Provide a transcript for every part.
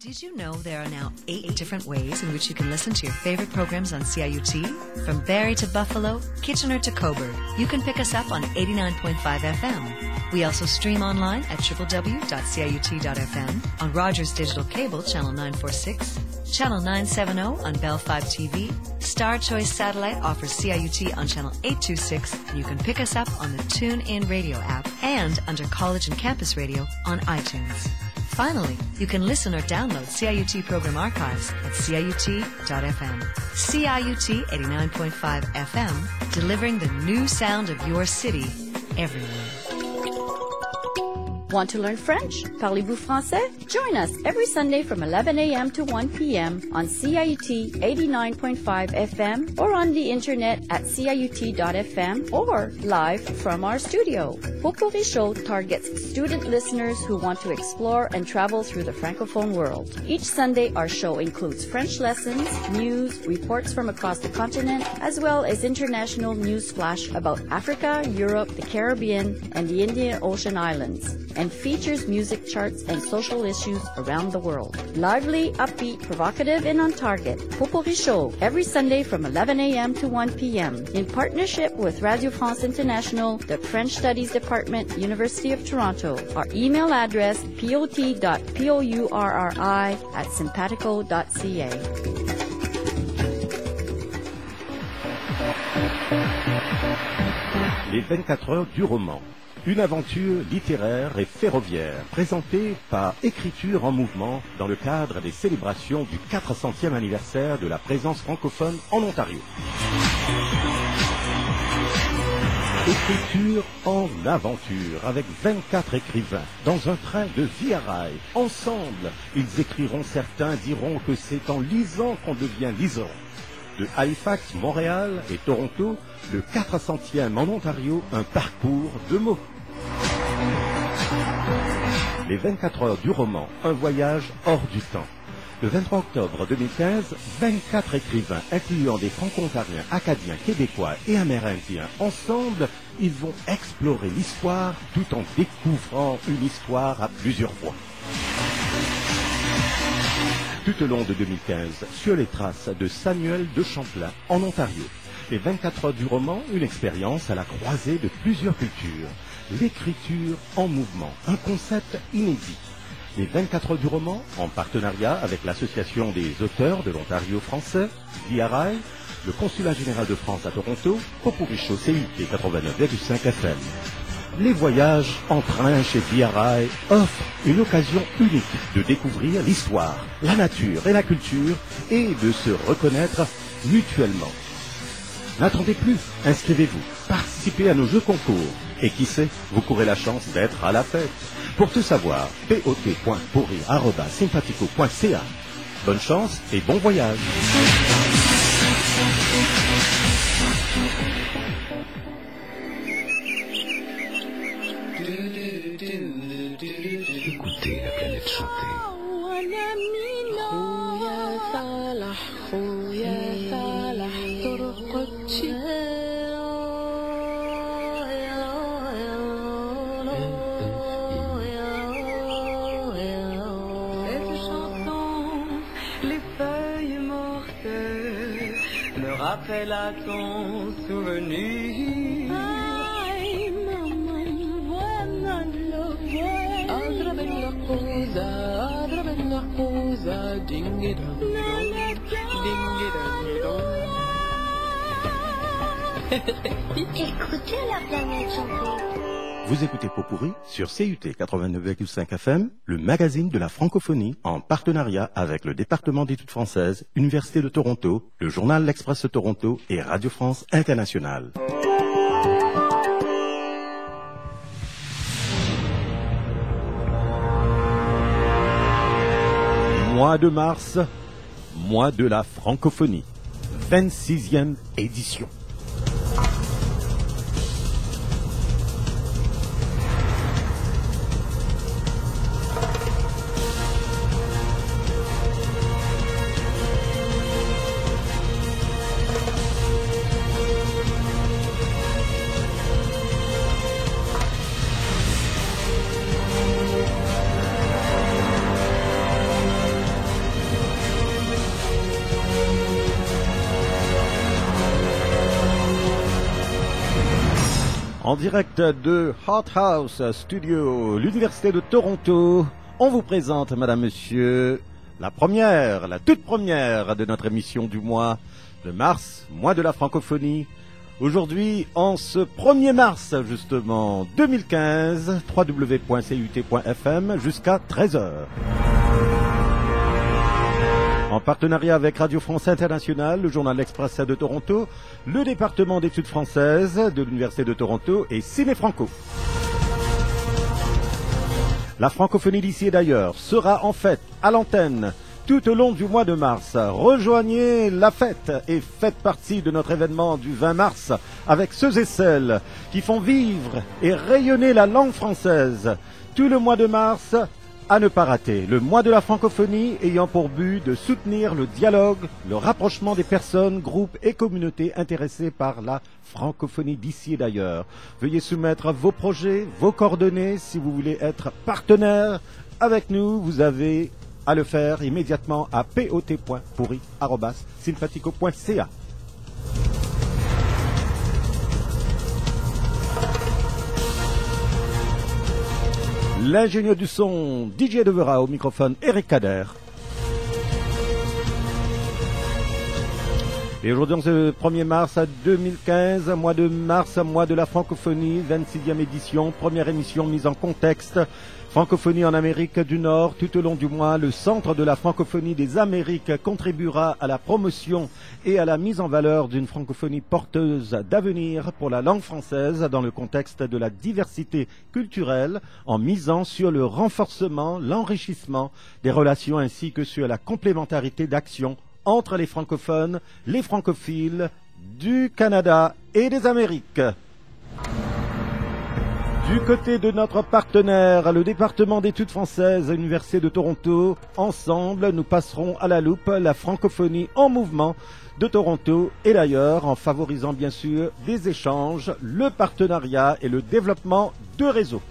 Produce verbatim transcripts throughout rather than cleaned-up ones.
Did you know there are now eight different ways in which you can listen to your favorite programs on C I U T? From Barrie to Buffalo, Kitchener to Cobourg, you can pick us up on eighty-nine point five F M. We also stream online at w w w dot c i u t dot f m, on Rogers Digital Cable, Channel nine forty-six, Channel nine seventy on Bell five T V, Star Choice Satellite offers C I U T on Channel eight twenty-six, and you can pick us up on the TuneIn Radio app and under College and Campus Radio on iTunes. Finally, you can listen or download C I U T program archives at c i u t dot f m. C I U T eighty-nine point five F M, delivering the new sound of your city everywhere. Want to learn French? Parlez-vous français? Join us every Sunday from eleven a.m. to one p.m. on C I U T eighty-nine point five F M or on the internet at c i u t dot f m or live from our studio. Popuri Show targets student listeners who want to explore and travel through the Francophone world. Each Sunday, our show includes French lessons, news, reports from across the continent, as well as international news flash about Africa, Europe, the Caribbean, and the Indian Ocean Islands, and features music charts and social issues around the world. Lively, upbeat, provocative, and on target. Popuri Show, every Sunday from eleven a.m. to one p.m. in partnership with Radio France International, the French Studies Department, University of Toronto. Our email address, pot dot pourri at simpatico dot c a. Les vingt-quatre heures du roman. Une aventure littéraire et ferroviaire présentée par Écriture en mouvement dans le cadre des célébrations du quatre centième anniversaire de la présence francophone en Ontario. Écriture en aventure avec vingt-quatre écrivains dans un train de Via Rail. Ensemble, ils écriront, certains diront que c'est en lisant qu'on devient lisant. De Halifax, Montréal et Toronto, le quatre centième en Ontario, un parcours de mots. Les vingt-quatre heures du roman, un voyage hors du temps. Le vingt-trois octobre deux mille quinze, vingt-quatre écrivains, incluant des franco-ontariens, acadiens, québécois et amérindiens, ensemble, ils vont explorer l'histoire tout en découvrant une histoire à plusieurs voix. Tout au long de deux mille quinze, sur les traces de Samuel de Champlain, en Ontario. Les vingt-quatre heures du roman, une expérience à la croisée de plusieurs cultures. L'écriture en mouvement, un concept inédit. Les vingt-quatre heures du roman, en partenariat avec l'Association des auteurs de l'Ontario français, Via Rail, le Consulat général de France à Toronto, Popuri Show C I T quatre-vingt-neuf virgule cinq F M. Les voyages en train chez Via Rail offrent une occasion unique de découvrir l'histoire, la nature et la culture et de se reconnaître mutuellement. N'attendez plus, inscrivez-vous, participez à nos jeux concours et qui sait, vous courez la chance d'être à la fête. Pour tout savoir, pot point pourri arobase simpatico point c a. Bonne chance et bon voyage. Écoutez la planète chanter. Rappelle à ton souvenir. Ay, maman, buena lo Otra vez la cosa, otra vez la cosa, ding-a-dong, ding-a-dong. Écoutez la planète chanter. Vous écoutez Popuri sur C U T quatre-vingt-neuf virgule cinq F M, le magazine de la francophonie, en partenariat avec le département d'études françaises, Université de Toronto, le journal L'Express Toronto et Radio France Internationale. Mois de mars, mois de la francophonie, vingt-sixième édition. En direct de Hot House Studio, l'Université de Toronto, on vous présente, madame, monsieur, la première, la toute première de notre émission du mois de mars, mois de la francophonie. Aujourd'hui, en ce premier mars, justement, deux mille quinze, w w w point c u t point f m jusqu'à treize heures. En partenariat avec Radio France Internationale, le journal L'Express de Toronto, le département d'études françaises de l'Université de Toronto et Ciné Franco. La francophonie d'ici et d'ailleurs sera en fête à l'antenne tout au long du mois de mars. Rejoignez la fête et faites partie de notre événement du vingt mars avec ceux et celles qui font vivre et rayonner la langue française tout le mois de mars. À ne pas rater, le mois de la francophonie ayant pour but de soutenir le dialogue, le rapprochement des personnes, groupes et communautés intéressés par la francophonie d'ici et d'ailleurs. Veuillez soumettre vos projets, vos coordonnées si vous voulez être partenaire avec nous. Vous avez à le faire immédiatement à pot point pourri arobase sympatico point c a. L'ingénieur du son, D J Devera, au microphone, Eric Kader. Et aujourd'hui, en ce premier mars deux mille quinze, mois de mars, mois de la francophonie, vingt-sixième édition, première émission mise en contexte. Francophonie en Amérique du Nord. Tout au long du mois, le Centre de la francophonie des Amériques contribuera à la promotion et à la mise en valeur d'une francophonie porteuse d'avenir pour la langue française dans le contexte de la diversité culturelle, en misant sur le renforcement, l'enrichissement des relations ainsi que sur la complémentarité d'action entre les francophones, les francophiles du Canada et des Amériques. Du côté de notre partenaire, le département d'études françaises à l'Université de Toronto, ensemble, nous passerons à la loupe la francophonie en mouvement de Toronto et d'ailleurs, en favorisant bien sûr des échanges, le partenariat et le développement de réseaux.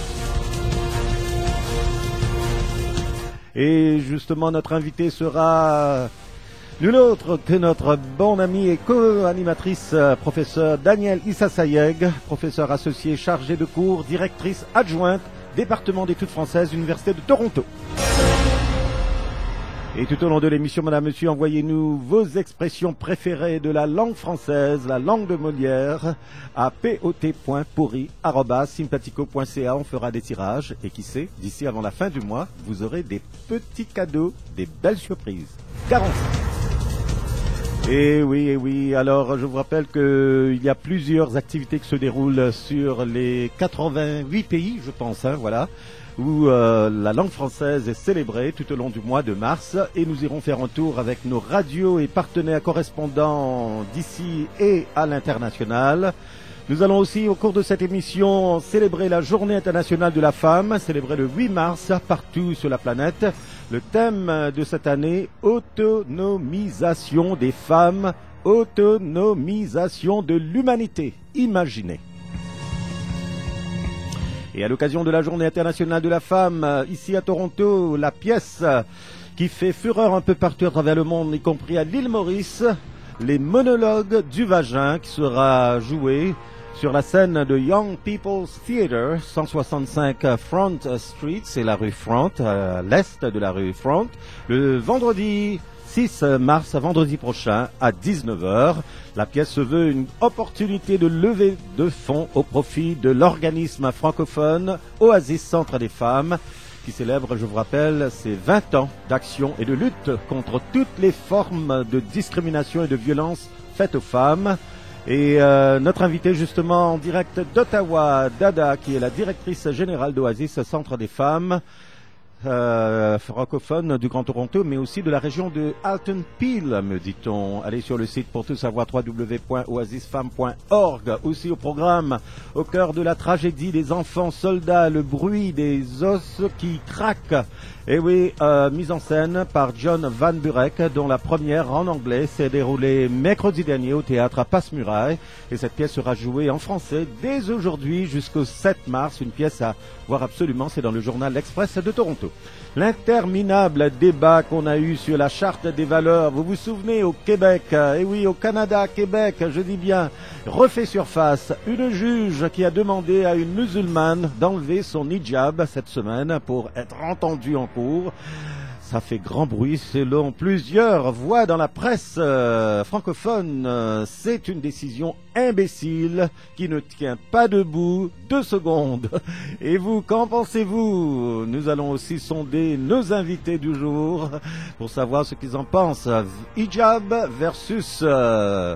Et justement, notre invité sera nul autre que notre bon ami et co-animatrice, professeur Daniel Issa-Sayeg, professeur associé chargé de cours, directrice adjointe, département d'études françaises, Université de Toronto. Et tout au long de l'émission, madame, monsieur, envoyez-nous vos expressions préférées de la langue française, la langue de Molière, à pot point pourri arobase sympatico point c a. On fera des tirages et qui sait, d'ici avant la fin du mois, vous aurez des petits cadeaux, des belles surprises. Garantie. Et oui, et oui, alors je vous rappelle qu'il y a plusieurs activités qui se déroulent sur les quatre-vingt-huit pays, je pense, hein, voilà, où euh, la langue française est célébrée tout au long du mois de mars. Et nous irons faire un tour avec nos radios et partenaires correspondants d'ici et à l'international. Nous allons aussi, au cours de cette émission, célébrer la Journée internationale de la femme, célébrer le huit mars partout sur la planète. Le thème de cette année, autonomisation des femmes, autonomisation de l'humanité. Imaginez. Et à l'occasion de la Journée internationale de la femme, ici à Toronto, la pièce qui fait fureur un peu partout à travers le monde, y compris à l'île Maurice, les monologues du vagin, qui sera joué sur la scène de Young People's Theatre, cent soixante-cinq Front Street, c'est la rue Front, à l'est de la rue Front, le vendredi six mars, vendredi prochain, à dix-neuf heures. La pièce se veut une opportunité de levée de fonds au profit de l'organisme francophone Oasis Centre des Femmes, qui célèbre, je vous rappelle, ses vingt ans d'action et de lutte contre toutes les formes de discrimination et de violence faites aux femmes. Et euh, notre invité justement en direct d'Ottawa, Dada, qui est la directrice générale d'Oasis Centre des Femmes, euh, francophone du Grand Toronto, mais aussi de la région de Halton Peel, me dit-on. Allez sur le site pour tout savoir, w w w point oasis femmes point org. Aussi au programme, au cœur de la tragédie des enfants soldats, le bruit des os qui craquent. Et oui, euh, mise en scène par John Van Burek, dont la première en anglais s'est déroulée mercredi dernier au théâtre à Passe-Muraille. Et cette pièce sera jouée en français dès aujourd'hui jusqu'au sept mars. Une pièce à voir absolument, c'est dans le journal L'Express de Toronto. L'interminable débat qu'on a eu sur la charte des valeurs, vous vous souvenez, au Québec, et oui, au Canada, Québec, je dis bien, refait surface. Une juge qui a demandé à une musulmane d'enlever son hijab cette semaine pour être entendue en cours. Ça fait grand bruit selon plusieurs voix dans la presse euh, francophone. Euh, c'est une décision imbécile qui ne tient pas debout deux secondes. Et vous, qu'en pensez-vous? Nous allons aussi sonder nos invités du jour pour savoir ce qu'ils en pensent. Hijab versus... Euh,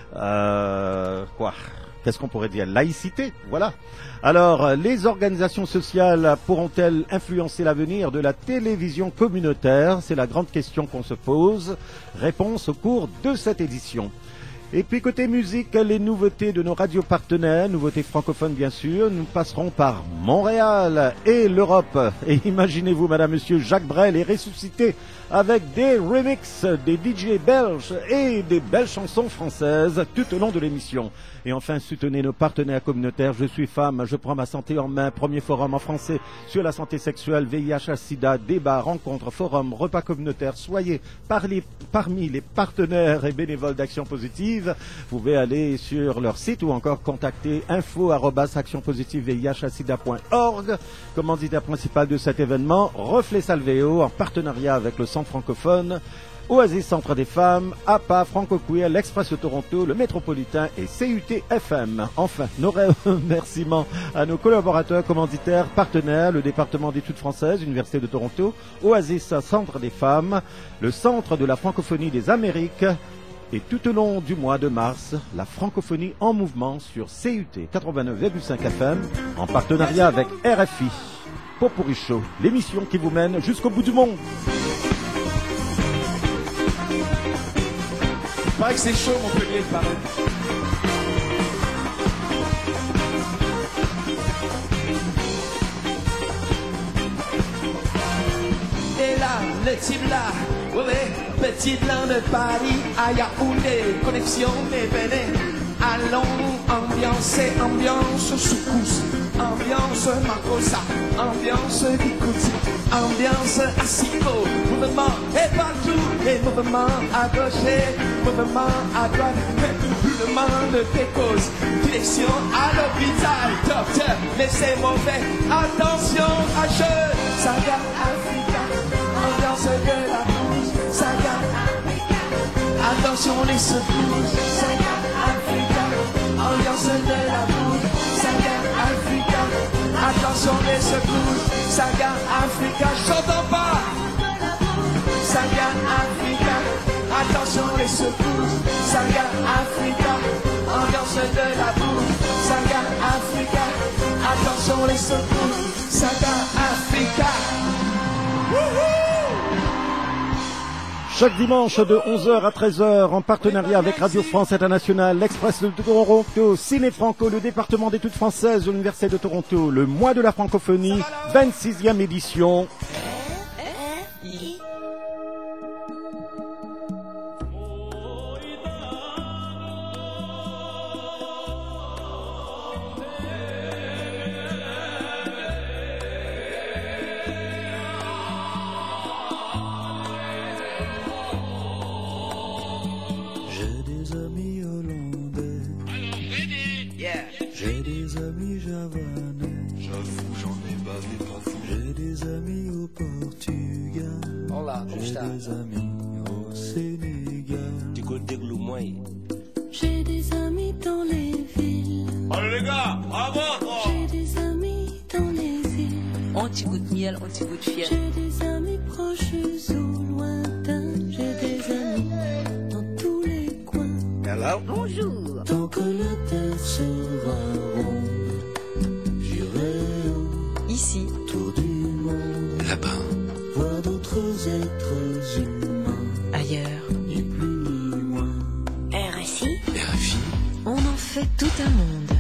euh, quoi Qu'est-ce qu'on pourrait dire? Laïcité, voilà. Alors, les organisations sociales pourront-elles influencer l'avenir de la télévision communautaire? C'est la grande question qu'on se pose. Réponse au cours de cette édition. Et puis côté musique, les nouveautés de nos radios partenaires, nouveautés francophones bien sûr, nous passerons par Montréal et l'Europe. Et imaginez-vous, madame, monsieur, Jacques Brel est ressuscité avec des remixes, des D J belges et des belles chansons françaises tout au long de l'émission. Et enfin, soutenez nos partenaires communautaires. Je suis femme, je prends ma santé en main. Premier forum en français sur la santé sexuelle, V I H, sida, débat, rencontre, forum, repas communautaire. Soyez parmi, parmi les partenaires et bénévoles d'Action Positive. Vous pouvez aller sur leur site ou encore contacter info arobase action positive v i h sida point org. Commanditaire principal de cet événement, Reflet Salvéo, en partenariat avec le Centre francophone, Oasis Centre des Femmes, A P A, Franco Queer, l'Express Toronto, le Métropolitain et C U T F M. Enfin, nos remerciements à nos collaborateurs, commanditaires, partenaires, le département d'études françaises, Université de Toronto, Oasis Centre des Femmes, le Centre de la francophonie des Amériques, et tout au long du mois de mars, la francophonie en mouvement sur C U T quatre-vingt-neuf virgule cinq F M, en partenariat avec R F I. Popurrí Show, l'émission qui vous mène jusqu'au bout du monde. Il paraît que c'est chaud, Montpellier, il paraît. Et là, le type là, ouais, ouais, petit blanc de Paris, à Yaoundé, connexion des Bénin. Allons ambiancer, ambiance soukous, ambiance makossa, ambiance bikouti, ambiance asiko, mouvement et partout, et mouvement à gauche, mouvement à droite, mouvement de précoce, direction à l'hôpital, docteur, mais c'est mauvais, attention à jeu, saga Africa, ambiance de la bouche, saga Africa, attention les secousses, saga Africa, ambiance de la bouche, saga Africa, attention les secousses, saga Africa, j'entends pas, saga Africa, attention les secousses, saga Africa, ambiance de la bouche, saga Africa, attention les secousses, saga Africa. Wouhou! Chaque dimanche de onze heures à treize heures, en partenariat avec Radio France Internationale, l'Express de Toronto, Ciné Franco, le département d'études françaises de l'Université de Toronto, le mois de la francophonie, vingt-sixième édition. J'ai des amis javanais. J'avoue, j'en ai bavé pas fou. J'ai des amis au Portugal. Olá, como J'ai está? des amis au Sénégal. Du côté de Loumoy. J'ai des amis dans les villes. Allez les gars, bravo! J'ai des amis dans les îles. Un petit goût de miel, un petit goût de fiel. J'ai des amis proches ou lointains. J'ai des amis dans tous les coins. Hello? Bonjour. Tant que la terre sera ronde, j'irai Ici, autour du monde. Là-bas. Voir d'autres êtres humains. ailleurs, Ni plus ni moins. R S I. R F I. on en fait tout un monde.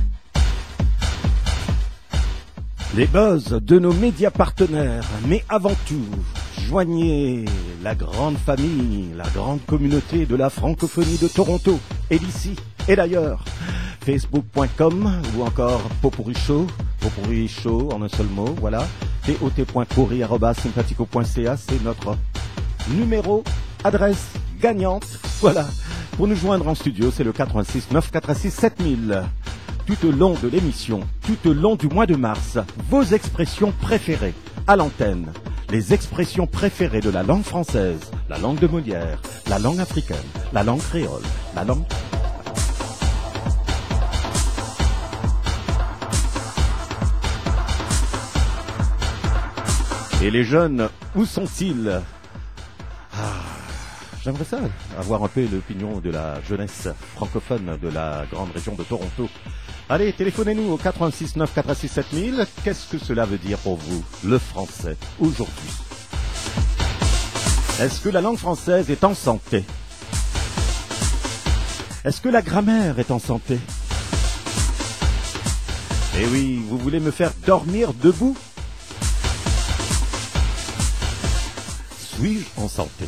Les buzz de nos médias partenaires, mais avant tout, joignez la grande famille, la grande communauté de la francophonie de Toronto, et d'ici, et d'ailleurs. Facebook point com ou encore Popurrí Show, Popurrí Show en un seul mot, voilà. t o t point coury arobase sympathico point c a, c'est notre numéro, adresse gagnante. Voilà. Pour nous joindre en studio, c'est le quatre-vingt-six neuf cent quatre-vingt-six sept mille. Tout au long de l'émission, tout au long du mois de mars, vos expressions préférées à l'antenne. Les expressions préférées de la langue française, la langue de Molière, la langue africaine, la langue créole, la langue... Et les jeunes, où sont-ils? Ah, j'aimerais ça, avoir un peu l'opinion de la jeunesse francophone de la grande région de Toronto. Allez, téléphonez-nous au quatre-vingt-six neuf cent quatre-vingt-six sept mille. Qu'est-ce que cela veut dire pour vous, le français, aujourd'hui? Est-ce que la langue française est en santé? Est-ce que la grammaire est en santé? Eh oui, vous voulez me faire dormir debout? Suis-je en santé?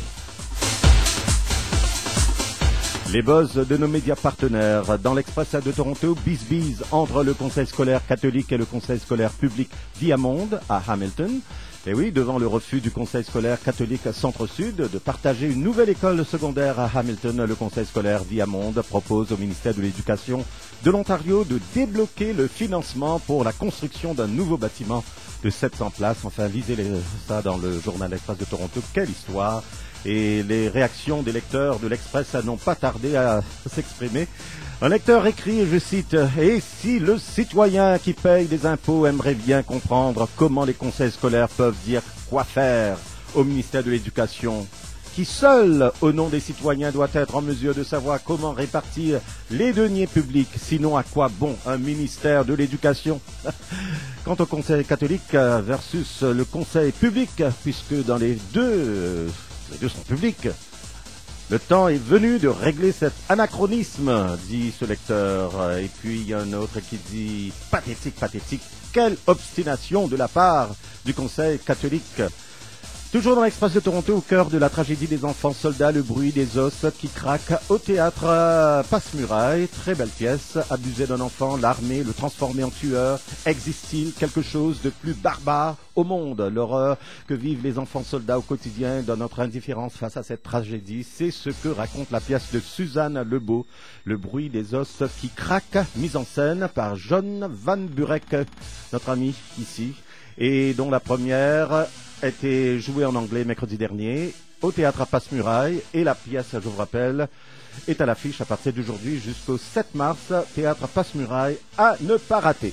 Les buzz de nos médias partenaires dans l'Express de Toronto, BizBiz entre le conseil scolaire catholique et le conseil scolaire public Diamond à Hamilton. Et oui, devant le refus du conseil scolaire catholique Centre-Sud de partager une nouvelle école secondaire à Hamilton, le conseil scolaire Diamond propose au ministère de l'Éducation de l'Ontario de débloquer le financement pour la construction d'un nouveau bâtiment de sept cents places. Enfin, lisez les, ça dans le journal Express de Toronto. Quelle histoire! Et les réactions des lecteurs de l'Express n'ont pas tardé à s'exprimer. Un lecteur écrit, je cite, « Et si le citoyen qui paye des impôts aimerait bien comprendre comment les conseils scolaires peuvent dire quoi faire au ministère de l'Éducation, qui seul, au nom des citoyens, doit être en mesure de savoir comment répartir les deniers publics, sinon à quoi bon un ministère de l'Éducation ?» Quant au conseil catholique versus le conseil public, puisque dans les deux... Les deux sont publics. Le temps est venu de régler cet anachronisme, dit ce lecteur. Et puis il y a un autre qui dit « Pathétique, pathétique, quelle obstination de la part du Conseil catholique !» Toujours dans l'Express de Toronto, au cœur de la tragédie des enfants soldats, le bruit des os qui craquent au théâtre Passe-Muraille. Très belle pièce. Abuser d'un enfant, l'armée, le transformer en tueur. Existe-t-il quelque chose de plus barbare au monde? L'horreur que vivent les enfants soldats au quotidien dans notre indifférence face à cette tragédie, c'est ce que raconte la pièce de Suzanne Lebeau. Le bruit des os qui craquent, mise en scène par John Van Burek, notre ami ici, et dont la première a été jouée en anglais mercredi dernier au théâtre à Passe-Muraille, et la pièce, je vous rappelle, est à l'affiche à partir d'aujourd'hui jusqu'au sept mars, théâtre à Passe-Muraille, à ne pas rater.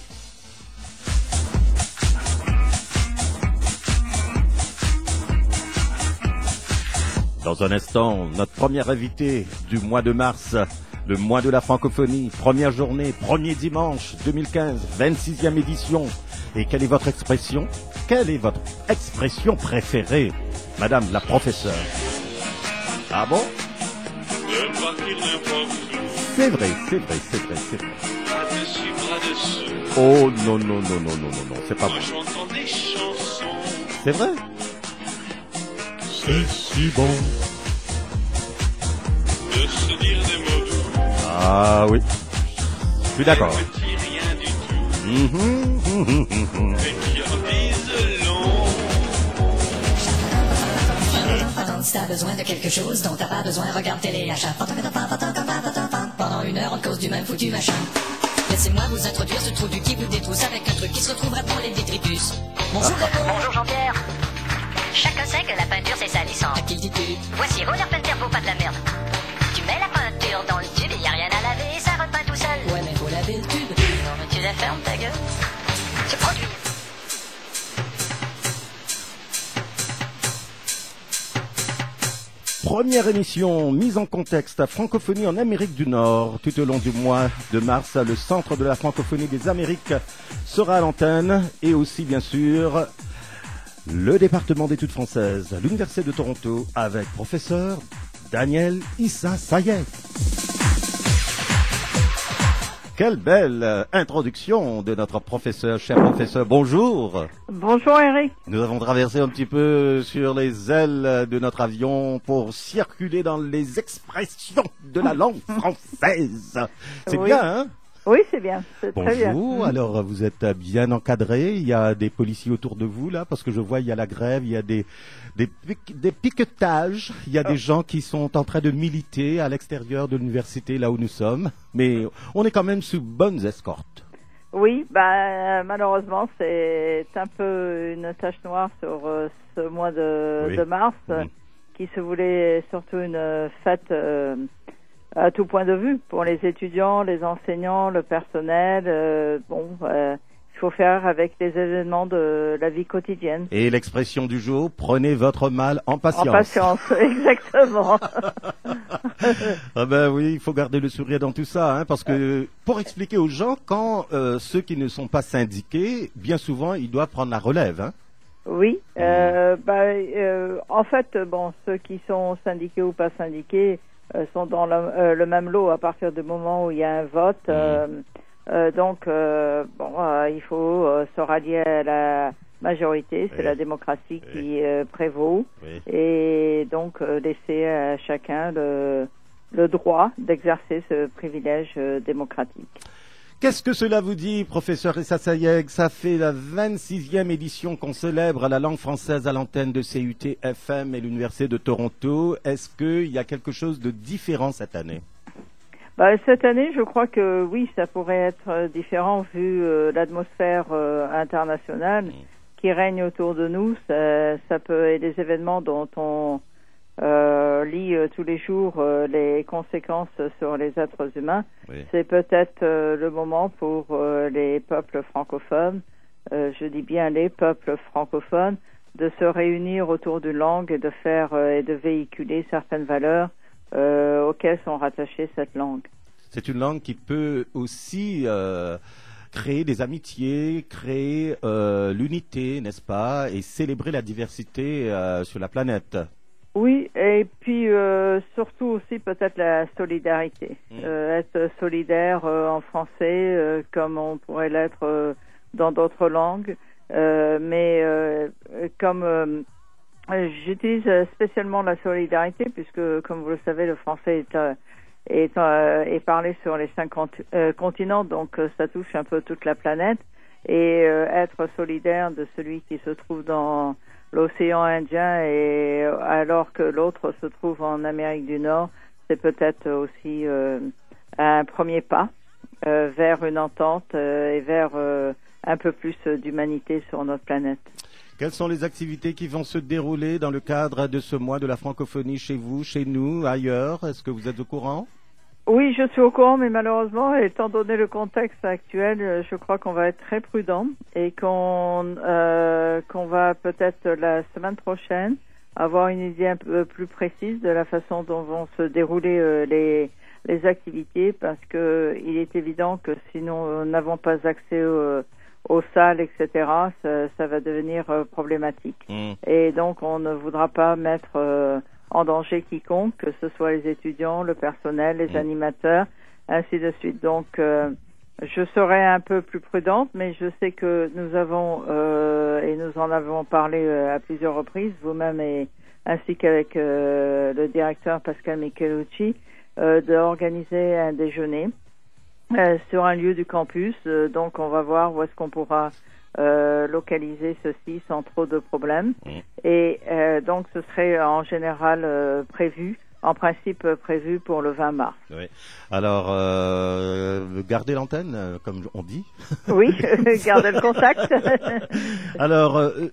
Dans un instant, notre première invitée du mois de mars, le mois de la francophonie, première journée, premier dimanche deux mille quinze, vingt-sixième édition. Et quelle est votre expression? Quelle est votre expression préférée, Madame la professeure? Ah bon? C'est vrai, c'est vrai, c'est vrai, c'est vrai. Bras-dessus, bras-dessous. Oh non, non, non, non, non, non, non, c'est pas Moi, bon. j'entends des chansons. C'est vrai? C'est si bon de se dire des mots doux. Ah oui, je suis d'accord. Des petits rien du tout. Mhm, mhm, mhm. Et qui en disent long. Si t'as besoin de quelque chose dont t'as pas besoin, regarde téléachat. Pendant une heure, on cause du même foutu machin. Laissez-moi vous introduire ce trou du qui vous détrousse avec un truc qui se retrouvera pour les détritus. Bonjour, Bonjour Jean-Pierre. Chacun sait que la peinture c'est salissant. à qui le dis-tu? Voici Roller Painter pour pas de la merde. Tu mets la peinture dans le tube et y a rien à laver et ça repeint tout seul. Ouais, mais faut laver le tube. Non mais tu la fermes ta gueule. Ce produit. Première émission mise en contexte à francophonie en Amérique du Nord. Tout au long du mois de mars, le Centre de la francophonie des Amériques sera à l'antenne et aussi bien sûr le département d'études françaises, l'Université de Toronto avec professeur Daniel Issa Sayed. Quelle belle euh, introduction de notre professeur, cher professeur. Bonjour. Bonjour Eric. Nous avons traversé un petit peu sur les ailes de notre avion pour circuler dans les expressions de la langue française. C'est Oui. bien, hein? Oui, c'est bien, c'est très bien. Bonjour, alors vous êtes bien encadré, il y a des policiers autour de vous là, parce que je vois il y a la grève, il y a des, des, pic- des piquetages, il y a Oh. des gens qui sont en train de militer à l'extérieur de l'université là où nous sommes, mais on est quand même sous bonnes escortes. Oui, bah, malheureusement, c'est un peu une tache noire sur euh, ce mois de, Oui. de mars, Mmh. euh, qui se voulait surtout une euh, fête euh, à tout point de vue, pour les étudiants, les enseignants, le personnel. euh, bon, euh, il faut faire avec les événements de la vie quotidienne. Et l'expression du jour, prenez votre mal en patience. En patience, exactement. Ah ben oui, il faut garder le sourire dans tout ça, hein, parce que pour expliquer aux gens, quand euh, ceux qui ne sont pas syndiqués, bien souvent, ils doivent prendre la relève. Hein. Oui, euh, bah, euh, en fait, bon, ceux qui sont syndiqués ou pas syndiqués euh, sont dans le, euh, le même lot à partir du moment où il y a un vote. Euh, euh, donc, euh, bon, euh, il faut euh, se rallier à la majorité, c'est Oui. la démocratie qui euh, prévaut, Oui. et donc euh, laisser à chacun le, le droit d'exercer ce privilège euh, démocratique. Qu'est-ce que cela vous dit, professeur Issa Sayeg? Ça fait la vingt-sixième édition qu'on célèbre la langue française à l'antenne de C U T F M et l'Université de Toronto. Est-ce qu'il y a quelque chose de différent cette année? Bah, cette année, je crois que oui, ça pourrait être euh, différent vu euh, l'atmosphère euh, internationale qui règne autour de nous. Ça, ça peut, et les événements dont on euh, lit euh, tous les jours euh, les conséquences sur les êtres humains. Oui. C'est peut-être euh, le moment pour euh, les peuples francophones, euh, je dis bien les peuples francophones, de se réunir autour d'une langue et de faire euh, et de véhiculer certaines valeurs euh, auxquelles sont rattachées cette langue. C'est une langue qui peut aussi euh, créer des amitiés, créer euh, l'unité, n'est-ce pas, et célébrer la diversité euh, sur la planète. Oui, et puis euh, surtout aussi peut-être la solidarité. Mmh. Euh, être solidaire euh, en français euh, comme on pourrait l'être euh, dans d'autres langues. Euh, mais euh, comme euh, j'utilise spécialement la solidarité, puisque comme vous le savez, le français est, euh, est, euh, est parlé sur les cinquante euh, continents, donc euh, ça touche un peu toute la planète. Et euh, être solidaire de celui qui se trouve dans l'océan Indien et alors que l'autre se trouve en Amérique du Nord, c'est peut-être aussi euh, un premier pas euh, vers une entente euh, et vers euh, un peu plus d'humanité sur notre planète. Quelles sont les activités qui vont se dérouler dans le cadre de ce mois de la francophonie chez vous, chez nous, ailleurs? Est-ce que vous êtes au courant? Oui, je suis au courant, mais malheureusement, étant donné le contexte actuel, je crois qu'on va être très prudent et qu'on euh, qu'on va peut-être la semaine prochaine avoir une idée un peu plus précise de la façon dont vont se dérouler euh, les les activités, parce que il est évident que si nous n'avons pas accès euh, aux salles, et cetera, ça, ça va devenir euh, problématique. Mmh. Et donc, on ne voudra pas mettre euh, en danger quiconque, que ce soit les étudiants, le personnel, les mmh. animateurs, ainsi de suite. Donc, euh, je serai un peu plus prudente, mais je sais que nous avons, euh, et nous en avons parlé euh, à plusieurs reprises, vous-même et ainsi qu'avec euh, le directeur Pascal Michelucci, euh, d'organiser un déjeuner euh, sur un lieu du campus. Euh, donc, on va voir où est-ce qu'on pourra Euh, localiser ceci sans trop de problèmes. Mmh. Et euh, donc, ce serait en général euh, prévu, en principe euh, prévu pour le vingt mars. Oui. Alors, euh, gardez l'antenne, euh, comme on dit. Oui, gardez le contact. Alors, euh,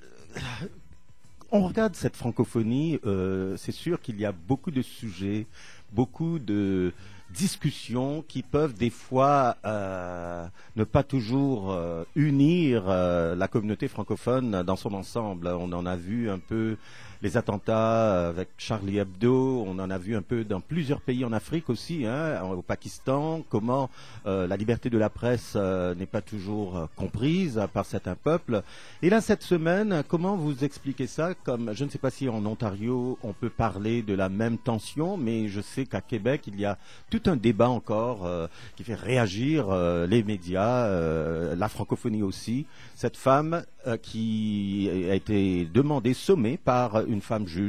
on regarde cette francophonie, euh, c'est sûr qu'il y a beaucoup de sujets, beaucoup de discussions qui peuvent des fois euh, ne pas toujours euh, unir euh, la communauté francophone dans son ensemble. On en a vu un peu les attentats avec Charlie Hebdo, on en a vu un peu dans plusieurs pays en Afrique aussi, hein, au Pakistan, comment euh, la liberté de la presse euh, n'est pas toujours euh, comprise par certains peuples. Et là, cette semaine, comment vous expliquez ça? Comme je ne sais pas si en Ontario, on peut parler de la même tension, mais je sais qu'à Québec, il y a tout un débat encore euh, qui fait réagir euh, les médias, euh, la francophonie aussi. Cette femme euh, qui a été demandée, sommée par une femme juge,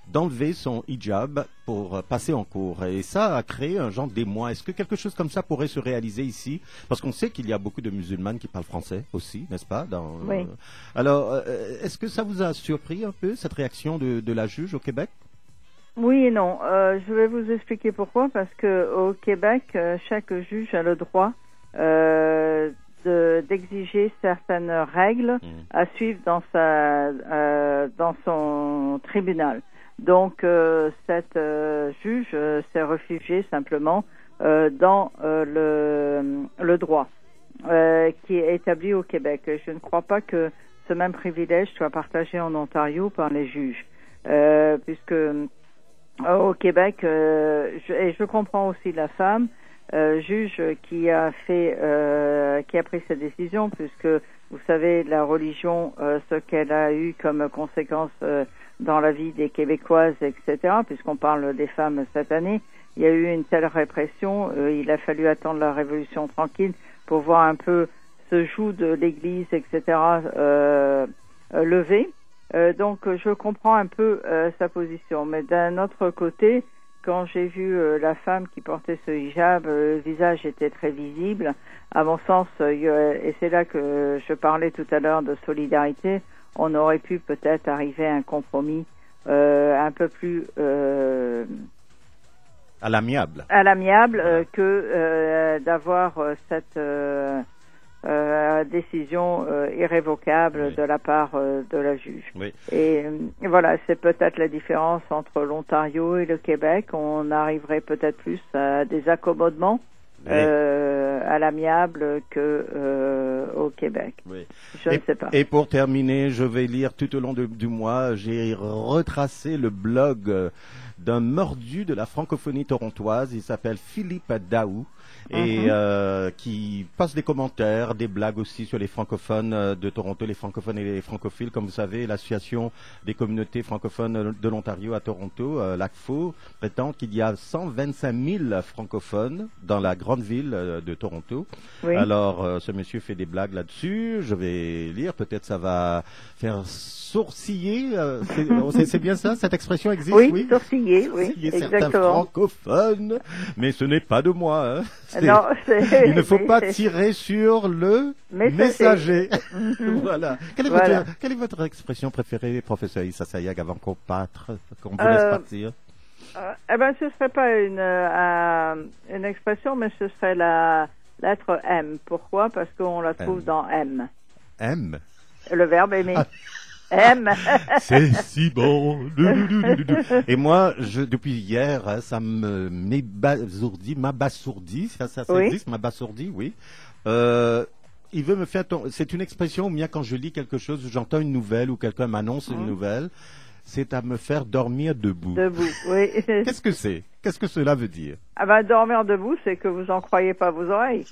d'enlever son hijab pour passer en cours. Et ça a créé un genre d'émoi. Est-ce que quelque chose comme ça pourrait se réaliser ici? Parce qu'on sait qu'il y a beaucoup de musulmanes qui parlent français aussi, n'est-ce pas? Dans, oui. Euh, alors, euh, est-ce que ça vous a surpris un peu, cette réaction de, de la juge au Québec? Oui et non. Euh, je vais vous expliquer pourquoi. Parce que au Québec, euh, chaque juge a le droit euh, de, d'exiger certaines règles mmh. à suivre dans sa euh, dans son tribunal. Donc euh, cette euh, juge euh, s'est réfugiée simplement euh, dans euh, le le droit euh, qui est établi au Québec. Je ne crois pas que ce même privilège soit partagé en Ontario par les juges, euh, puisque au Québec, euh, je, et je comprends aussi la femme euh, juge qui a fait, euh, qui a pris cette décision, puisque vous savez la religion, euh, ce qu'elle a eu comme conséquence euh, dans la vie des Québécoises, et cetera. Puisqu'on parle des femmes cette année, il y a eu une telle répression, euh, il a fallu attendre la Révolution tranquille pour voir un peu ce joug de l'Église, et cetera. Euh, euh, lever. Euh, donc je comprends un peu euh, sa position, mais d'un autre côté, quand j'ai vu euh, la femme qui portait ce hijab, euh, le visage était très visible. À mon sens, euh, et c'est là que je parlais tout à l'heure de solidarité, on aurait pu peut-être arriver à un compromis euh, un peu plus euh, à l'amiable, à l'amiable euh, que euh, d'avoir euh, cette euh, Euh, décision euh, irrévocable oui. de la part euh, de la juge. Oui. Et, et voilà, c'est peut-être la différence entre l'Ontario et le Québec. On arriverait peut-être plus à des accommodements oui. euh, à l'amiable que euh, au Québec. Oui. Je et, ne sais pas. Et pour terminer, je vais lire tout au long de, du mois, j'ai retracé le blog euh, d'un mordu de la francophonie torontoise. Il s'appelle Philippe Daou. Et mm-hmm. euh, qui passe des commentaires, des blagues aussi sur les francophones euh, de Toronto, les francophones et les francophiles. Comme vous savez, l'association des communautés francophones de l'Ontario à Toronto, euh, l'A C F O, prétend qu'il y a cent vingt-cinq mille francophones dans la grande ville euh, de Toronto. Oui. Alors, euh, ce monsieur fait des blagues là-dessus. Je vais lire, peut-être ça va faire sourciller. Euh, c'est, c'est bien ça, cette expression existe? Oui, oui sourciller, oui, sourciller exactement. Certains francophones, mais ce n'est pas de moi, hein. C'est, non, c'est, il ne faut mais, pas tirer sur le messager. messager. Mm-hmm. Voilà. Quelle est, voilà. Votre, quelle est votre expression préférée, professeur Issa Sayag, avant qu'on parte, qu'on vous euh, laisse partir? Euh, eh ben, ce serait pas une, euh, une expression, mais ce serait la lettre M. Pourquoi? Parce qu'on la trouve M. dans M. M? Le verbe aimer. Ah. M. C'est si bon. Et moi, je, depuis hier, ça me m'ébasourdit, m'abasourdit, ça, ça, ça oui. existe, m'abasourdit, oui. Euh, il veut me faire, ton... c'est une expression où bien quand je lis quelque chose, j'entends une nouvelle ou quelqu'un m'annonce mmh. une nouvelle, c'est à me faire dormir debout. Debout, oui. Qu'est-ce que c'est? Qu'est-ce que cela veut dire? Ah ben, dormir debout, c'est que vous en croyez pas vos oreilles.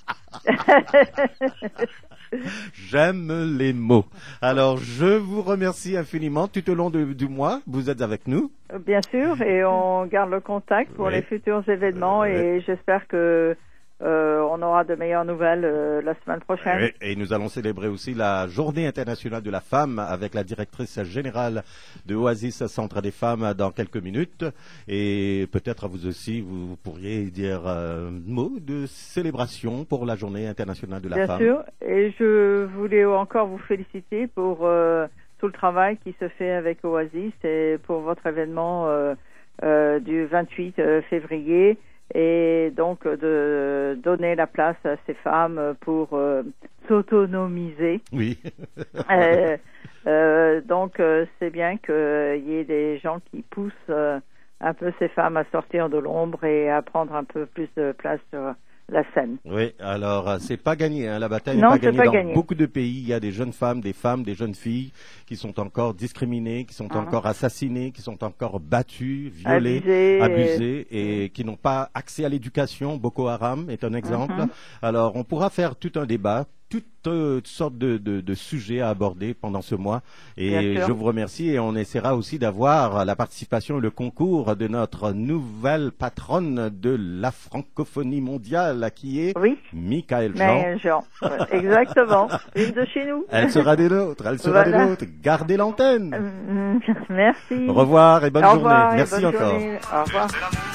J'aime les mots. Alors, je vous remercie infiniment tout au long de, du mois. Vous êtes avec nous? Bien sûr, et on garde le contact pour oui. les futurs événements, euh, et oui. j'espère que euh, on aura de meilleures nouvelles euh, la semaine prochaine. Et, et nous allons célébrer aussi la Journée internationale de la femme avec la directrice générale de Oasis Centre des femmes dans quelques minutes. Et peut-être à vous aussi, vous, vous pourriez dire euh, un mot de célébration pour la Journée internationale de la Bien femme. Bien sûr, et je voulais encore vous féliciter pour euh, tout le travail qui se fait avec Oasis et pour votre événement euh, euh, du vingt-huit février. Et donc de donner la place à ces femmes pour euh, s'autonomiser. Oui. euh, euh, donc euh, c'est bien qu'il euh, y ait des gens qui poussent euh, un peu ces femmes à sortir de l'ombre et à prendre un peu plus de place sur la scène. Oui, alors c'est pas gagné, hein, la bataille non, n'est pas gagnée. Pas Dans gagné. beaucoup de pays, il y a des jeunes femmes, des femmes, des jeunes filles qui sont encore discriminées, qui sont ah. encore assassinées, qui sont encore battues, violées, abusées, abusées et... et qui n'ont pas accès à l'éducation. Boko Haram est un exemple. Mm-hmm. Alors on pourra faire tout un débat. toutes euh, sortes de, de, de sujets à aborder pendant ce mois. Et Bien sûr. je vous remercie et on essaiera aussi d'avoir la participation et le concours de notre nouvelle patronne de la francophonie mondiale qui est Oui. Michael Jean. Mais Jean, ouais, exactement. Une de chez nous. Elle sera des nôtres, elle sera Voilà. des nôtres. Gardez l'antenne. Mm, Merci. Au revoir et bonne Au journée. revoir et Merci bonne encore. journée. Au revoir.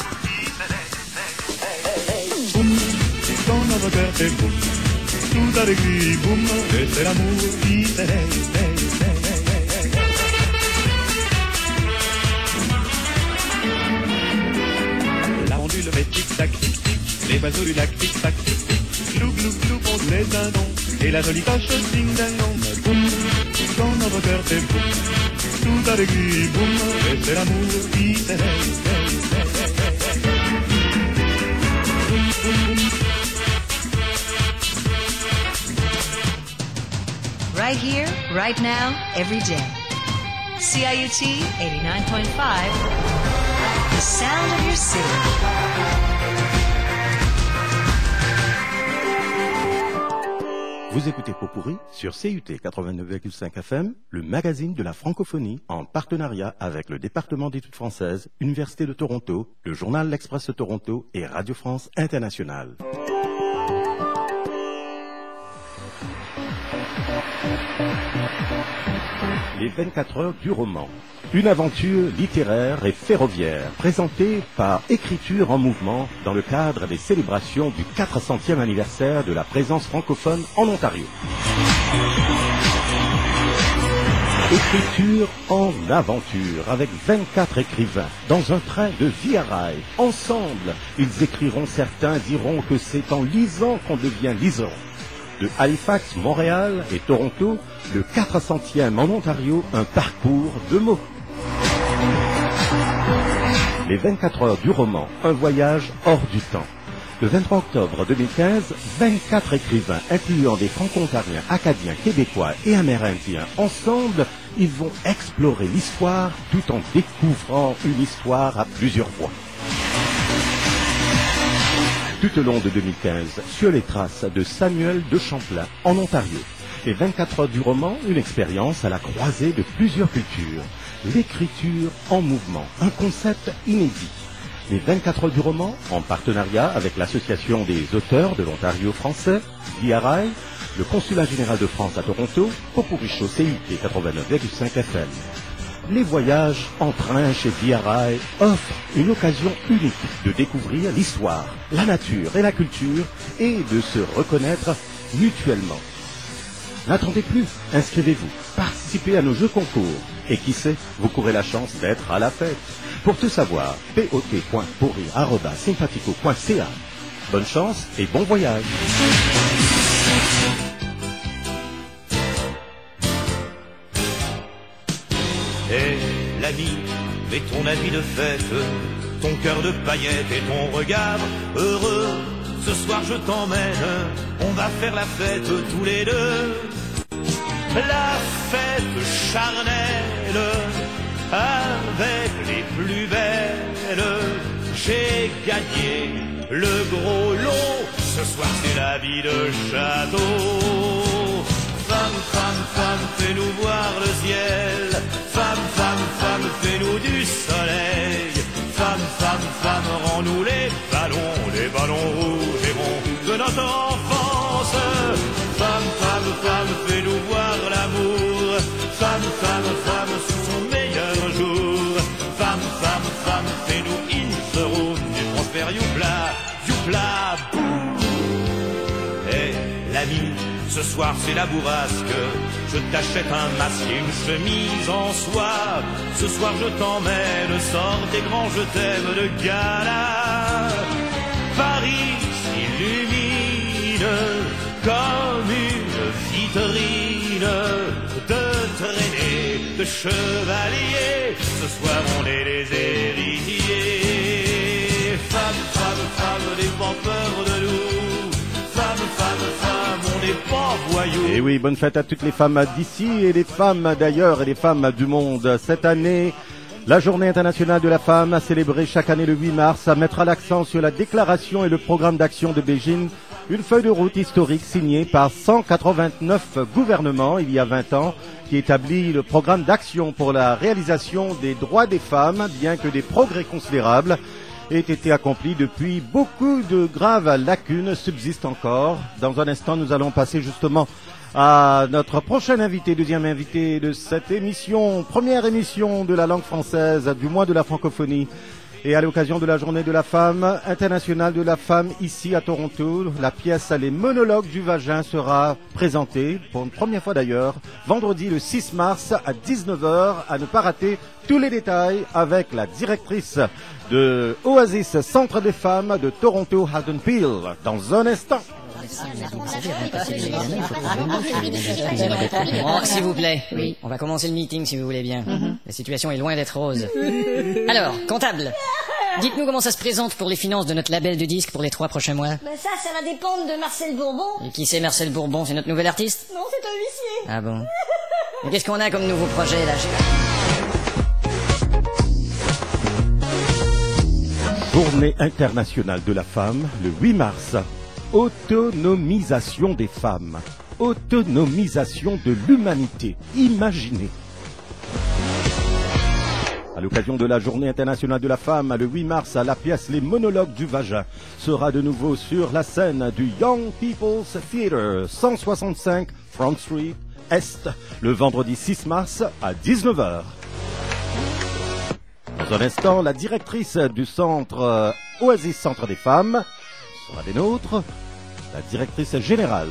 Dans notre cœur c'est boum, tout avec lui boum, et c'est l'amour qui s'éveille. La pendule fait tic-tac, tic-tic, les oiseaux du lac tic-tac, tic-tic, glou glou glou pour tous les dindons, et la jolie coche ding-ding-dong. Boum, dans notre cœur c'est boum, tout avec lui boum, et c'est l'amour qui s'éveille. Right here, right now, every day. C I U T eighty-nine point five, the sound of your city. Vous écoutez Pot-Pourri sur C U T quatre-vingt-neuf virgule cinq F M, le magazine de la francophonie, en partenariat avec le département d'études françaises, Université de Toronto, le journal L'Express de Toronto et Radio France Internationale. Les vingt-quatre heures du roman. Une aventure littéraire et ferroviaire présentée par Écriture en mouvement dans le cadre des célébrations du quatre centième anniversaire de la présence francophone en Ontario. Écriture en aventure avec vingt-quatre écrivains dans un train de Via Rail. Ensemble, ils écriront, certains diront que c'est en lisant qu'on devient lisant. De Halifax, Montréal et Toronto, le quatre centième en Ontario, un parcours de mots. Les vingt-quatre heures du roman, un voyage hors du temps. Le vingt-trois octobre deux mille quinze, vingt-quatre écrivains, incluant des franco-ontariens, acadiens, québécois et amérindiens, ensemble, ils vont explorer l'histoire tout en découvrant une histoire à plusieurs voix. Tout au long de deux mille quinze, sur les traces de Samuel de Champlain, en Ontario. Les vingt-quatre heures du roman, une expérience à la croisée de plusieurs cultures. L'écriture en mouvement, un concept inédit. Les vingt-quatre heures du roman, en partenariat avec l'Association des auteurs de l'Ontario français, Via Rail, le Consulat général de France à Toronto, Pot-Pourri Show C U T quatre-vingt-neuf virgule cinq F M. Les voyages en train chez Via Rail offrent une occasion unique de découvrir l'histoire, la nature et la culture et de se reconnaître mutuellement. N'attendez plus, inscrivez-vous, participez à nos jeux concours et qui sait, vous courez la chance d'être à la fête. Pour tout savoir, pot point pourri arobase sympathico point c a. Bonne chance et bon voyage. Hé l'ami, mets ton habit de fête, ton cœur de paillettes et ton regard heureux. Ce soir je t'emmène, on va faire la fête tous les deux. La fête charnelle, avec les plus belles. J'ai gagné le gros lot, ce soir c'est la vie de château. Femme, femme, femme, fais-nous voir le ciel. Femme, femme, femme, fais-nous du soleil. Femme, femme, femme, rends-nous les ballons, les ballons rouges et ronds de notre enfance. Femme, femme, femme, fais-nous voir l'amour. Femme, femme, femme, sous son meilleur jour. Femme, femme, femme, fais-nous in the room du prospère youpla, youpla, boum. Eh, l'ami, ce soir c'est la bourrasque. Je t'achète un masque et une chemise en soie. Ce soir je t'emmène, sors tes grands je t'aime de gala. Paris s'illumine comme une vitrine de traînées de chevaliers. Ce soir on est les héritiers. Femme, femme, femme, n'aie pas peur de nous. Femme, femme, femme, on n'est pas voyous. Et oui, bonne fête à toutes les femmes d'ici et les femmes d'ailleurs et les femmes du monde. Cette année, la Journée internationale de la femme, célébrée chaque année le huit mars, mettra l'accent sur la déclaration et le programme d'action de Beijing Une feuille de route historique signée par cent quatre-vingt-neuf gouvernements il y a vingt ans qui établit le programme d'action pour la réalisation des droits des femmes, bien que des progrès considérables aient été accomplis depuis, beaucoup de graves lacunes subsistent encore. Dans un instant, nous allons passer justement à notre prochain invité, deuxième invité de cette émission, première émission de la langue française du mois de la francophonie. Et à l'occasion de la journée de la femme, internationale de la femme ici à Toronto, la pièce Les monologues du vagin sera présentée, pour une première fois d'ailleurs, vendredi le six mars à dix-neuf heures, à ne pas rater tous les détails avec la directrice de Oasis Centre des femmes de Toronto, Haddon Peel, dans un instant. Bon, s'il vous plaît, oui. On va commencer le meeting si vous voulez bien. Mm-hmm. La situation est loin d'être rose. Alors, comptable, dites-nous comment ça se présente pour les finances de notre label de disques pour les trois prochains mois. Ben ça, ça va dépendre de Marcel Bourbon. Et qui c'est Marcel Bourbon? C'est notre nouvel artiste? Non, c'est un huissier. Ah bon? Et qu'est-ce qu'on a comme nouveau projet là? Journée internationale de la femme, le huit mars. Autonomisation des femmes. Autonomisation de l'humanité. Imaginez. À l'occasion de la Journée internationale de la femme, le huit mars, à la pièce Les monologues du vagin sera de nouveau sur la scène du Young People's Theatre, cent soixante-cinq Front Street Est, le vendredi six mars à dix-neuf heures. Dans un instant, la directrice du centre euh, Oasis Centre des femmes sera des nôtres, la directrice générale.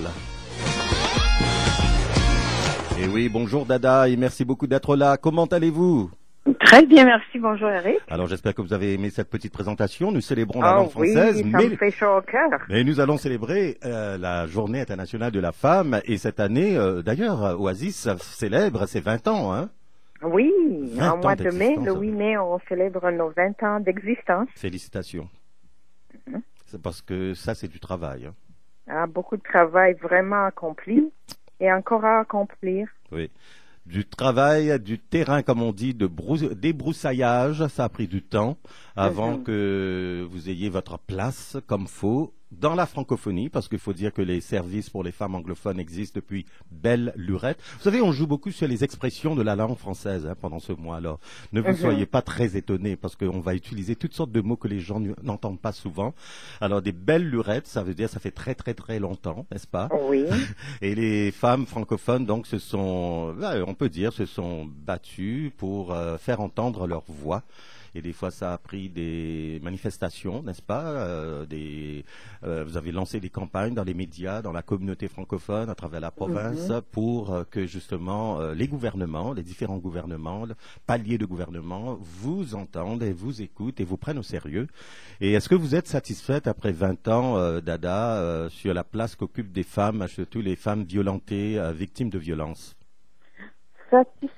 Et oui, bonjour Dada et merci beaucoup d'être là. Comment allez-vous? Très bien, merci. Bonjour Eric. Alors j'espère que vous avez aimé cette petite présentation. Nous célébrons la oh, langue française, oui, ça mais, me fait chaud au cœur. mais nous allons célébrer euh, la Journée internationale de la femme. Et cette année, euh, d'ailleurs, Oasis célèbre ses vingt ans, hein? Oui, en mois de mai, le huit mai, on célèbre nos vingt ans d'existence. Félicitations. Mm-hmm. C'est parce que ça, c'est du travail. Hein. Ah, beaucoup de travail vraiment accompli et encore à accomplir. Oui. Du travail, du terrain, comme on dit, de brou- débroussaillage, ça a pris du temps avant mm-hmm. que vous ayez votre place comme faut dans la francophonie, parce qu'il faut dire que les services pour les femmes anglophones existent depuis belle lurette. Vous savez, on joue beaucoup sur les expressions de la langue française hein, pendant ce mois. Alors, ne vous mm-hmm. soyez pas très étonnés, parce qu'on va utiliser toutes sortes de mots que les gens n'entendent pas souvent. Alors, des belles lurettes, ça veut dire ça fait très très très longtemps, n'est-ce pas? Oui. Et les femmes francophones, donc, se sont, on peut dire, se sont battues pour euh, faire entendre leur voix. Et des fois, ça a pris des manifestations, n'est-ce pas euh, des, euh, Vous avez lancé des campagnes dans les médias, dans la communauté francophone, à travers la province, mm-hmm. pour euh, que justement euh, les gouvernements, les différents gouvernements, paliers de gouvernement, vous entendent et vous écoutent et vous prennent au sérieux. Et est-ce que vous êtes satisfaite après vingt ans, euh, Dada, euh, sur la place qu'occupent des femmes, surtout les femmes violentées, euh, victimes de violences? Satisfaite,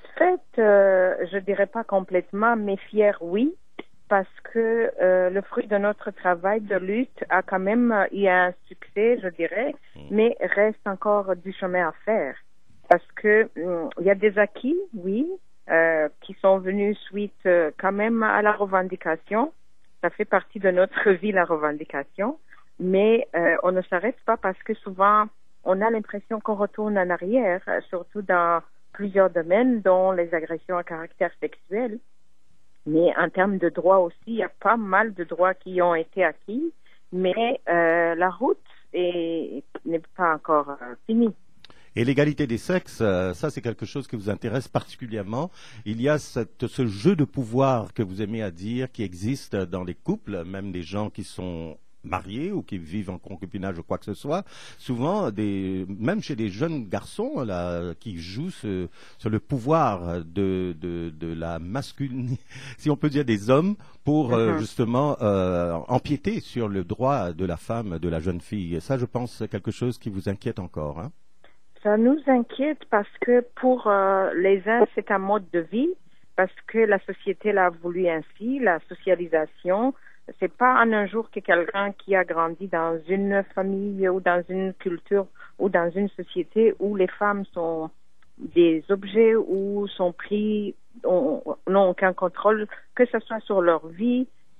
euh, je dirais pas complètement, mais fière, oui, parce que euh, le fruit de notre travail de lutte a quand même euh, eu un succès, je dirais, mmh. mais reste encore du chemin à faire, parce que il euh, y a des acquis, oui, euh, qui sont venus suite euh, quand même à la revendication. Ça fait partie de notre vie, la revendication, mais euh, on ne s'arrête pas parce que souvent on a l'impression qu'on retourne en arrière, euh, surtout dans plusieurs domaines, dont les agressions à caractère sexuel. Mais en termes de droits aussi, il y a pas mal de droits qui ont été acquis, mais euh, la route est, n'est pas encore euh, finie. Et l'égalité des sexes, euh, ça c'est quelque chose qui vous intéresse particulièrement. Il y a cette, ce jeu de pouvoir que vous aimez à dire qui existe dans les couples, même des gens qui sont mariés ou qui vivent en concubinage ou quoi que ce soit, souvent, des, même chez des jeunes garçons là, qui jouent ce, sur le pouvoir de, de, de la masculinité, si on peut dire des hommes, pour mm-hmm. euh, justement euh, empiéter sur le droit de la femme, de la jeune fille. Et ça, je pense, c'est quelque chose qui vous inquiète encore. Hein? Ça nous inquiète parce que pour euh, les uns, c'est un mode de vie, parce que la société l'a voulu ainsi, la socialisation. C'est pas en un jour que quelqu'un qui a grandi dans une famille ou dans une culture ou dans une société où les femmes sont des objets ou sont pris, n'ont aucun contrôle, que ce soit sur leur vie,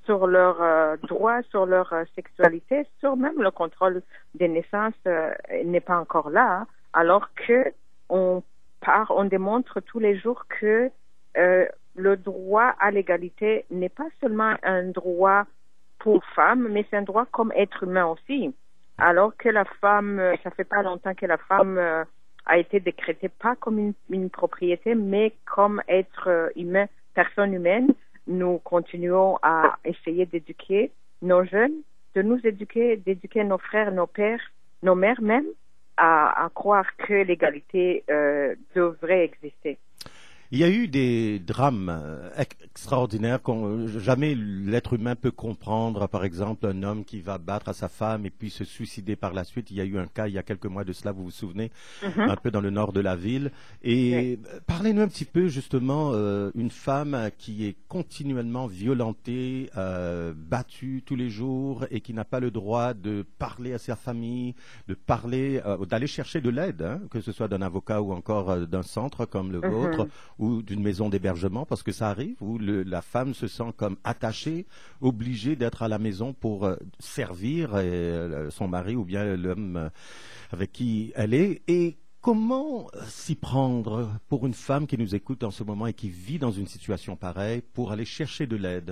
sur leurs euh, droits, sur leur euh, sexualité, sur même le contrôle des naissances euh, n'est pas encore là, alors que on part, on démontre tous les jours que euh, le droit à l'égalité n'est pas seulement un droit pour femmes, mais c'est un droit comme être humain aussi. Alors que la femme, euh, ça fait pas longtemps que la femme euh, a été décrétée pas comme une, une propriété, mais comme être euh, humain, personne humaine. Nous continuons à essayer d'éduquer nos jeunes, de nous éduquer, d'éduquer nos frères, nos pères, nos mères même, à, à croire que l'égalité euh, devrait exister. Il y a eu des drames extraordinaires que jamais l'être humain peut comprendre. Par exemple, un homme qui va battre à sa femme et puis se suicider par la suite. Il y a eu un cas il y a quelques mois de cela, vous vous souvenez, mm-hmm. un peu dans le nord de la ville. Et oui. Parlez-nous un petit peu justement, euh, une femme qui est continuellement violentée, euh, battue tous les jours et qui n'a pas le droit de parler à sa famille, de parler, euh, d'aller chercher de l'aide, hein, que ce soit d'un avocat ou encore euh, d'un centre comme le mm-hmm. vôtre, ou d'une maison d'hébergement, parce que ça arrive, où le, la femme se sent comme attachée, obligée d'être à la maison pour euh, servir euh, son mari ou bien l'homme euh, avec qui elle est. Et comment s'y prendre pour une femme qui nous écoute en ce moment et qui vit dans une situation pareille pour aller chercher de l'aide?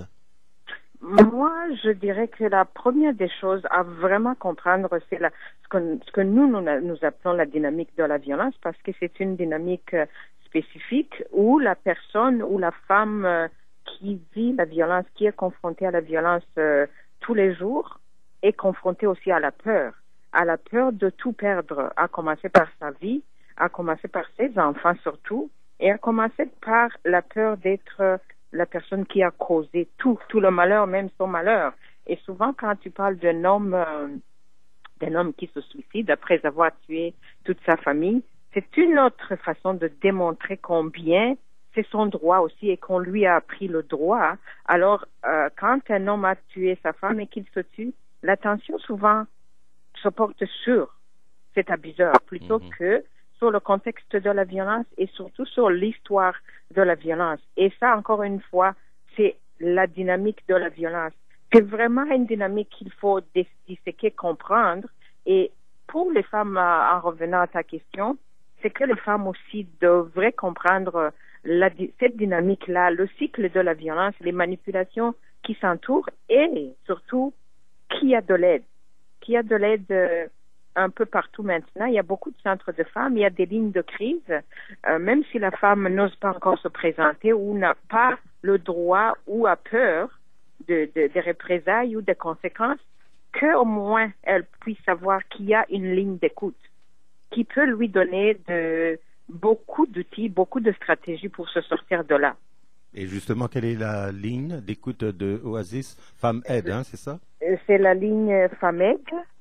Moi, je dirais que la première des choses à vraiment comprendre, c'est la, ce, que, ce que nous, nous, nous appelons la dynamique de la violence, parce que c'est une dynamique euh, spécifique où la personne ou la femme euh, qui vit la violence, qui est confrontée à la violence euh, tous les jours, est confrontée aussi à la peur, à la peur de tout perdre, à commencer par sa vie, à commencer par ses enfants surtout, et à commencer par la peur d'être euh, la personne qui a causé tout, tout le malheur, même son malheur. Et souvent, quand tu parles d'un homme, euh, d'un homme qui se suicide après avoir tué toute sa famille, c'est une autre façon de démontrer combien c'est son droit aussi et qu'on lui a appris le droit. Alors, euh, quand un homme a tué sa femme et qu'il se tue, l'attention souvent se porte sur cet abuseur plutôt mmh. que sur le contexte de la violence et surtout sur l'histoire de la violence. Et ça, encore une fois, c'est la dynamique de la violence. C'est vraiment une dynamique qu'il faut disséquer, comprendre. Et pour les femmes, en revenant à ta question, c'est que les femmes aussi devraient comprendre la, cette dynamique-là, le cycle de la violence, les manipulations qui s'entourent et surtout qui a de l'aide. Qui a de l'aide euh, un peu partout maintenant. Il y a beaucoup de centres de femmes, il y a des lignes de crise, euh, même si la femme n'ose pas encore se présenter ou n'a pas le droit ou a peur de, de, de représailles ou de conséquences, qu'au moins elle puisse savoir qu'il y a une ligne d'écoute qui peut lui donner de, beaucoup d'outils, beaucoup de stratégies pour se sortir de là. Et justement, quelle est la ligne d'écoute de Oasis Femmes Aide, hein, c'est ça? C'est la ligne Femmes Aide.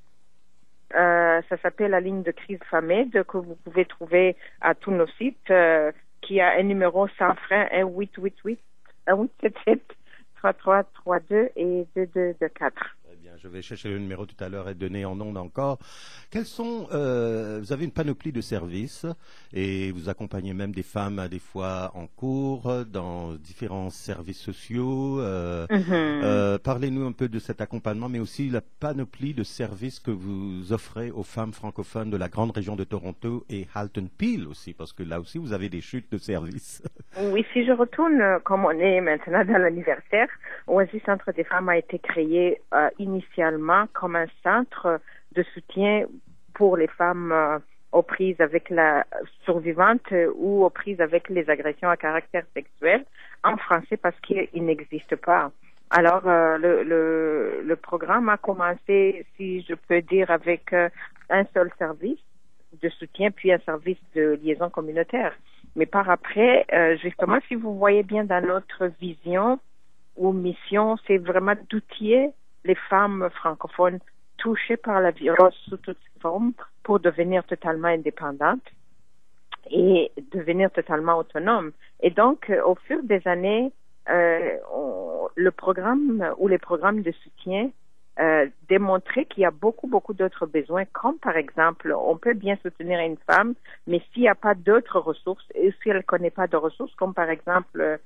Euh, ça s'appelle la ligne de crise Femmes Aide que vous pouvez trouver à tous nos sites, euh, qui a un numéro sans frein un huit huit huit, un huit sept sept, trois trois trois deux et deux deux deux quatre. Je vais chercher le numéro tout à l'heure et donner en ondes encore. Quels sont, euh, vous avez une panoplie de services et vous accompagnez même des femmes des fois en cours, dans différents services sociaux. Euh, mm-hmm. euh, parlez-nous un peu de cet accompagnement, mais aussi la panoplie de services que vous offrez aux femmes francophones de la grande région de Toronto et Halton Peel aussi, parce que là aussi vous avez des chutes de services. Oui, si je retourne, comme on est maintenant dans l'anniversaire, Oasis Centre des femmes a été créé euh, initialement comme un centre de soutien pour les femmes euh, aux prises avec la survivante euh, ou aux prises avec les agressions à caractère sexuel en français parce qu'il n'existe pas. Alors, euh, le, le, le programme a commencé, si je peux dire, avec euh, un seul service de soutien puis un service de liaison communautaire. Mais par après, euh, justement, si vous voyez bien dans notre vision ou mission, c'est vraiment d'outiller les femmes francophones touchées par la violence sous toutes ses formes pour devenir totalement indépendantes et devenir totalement autonomes. Et donc, euh, au fur des années, euh, on, le programme ou les programmes de soutien euh, démontraient qu'il y a beaucoup, beaucoup d'autres besoins, comme par exemple, on peut bien soutenir une femme, mais s'il n'y a pas d'autres ressources et si elle ne connaît pas de ressources, comme par exemple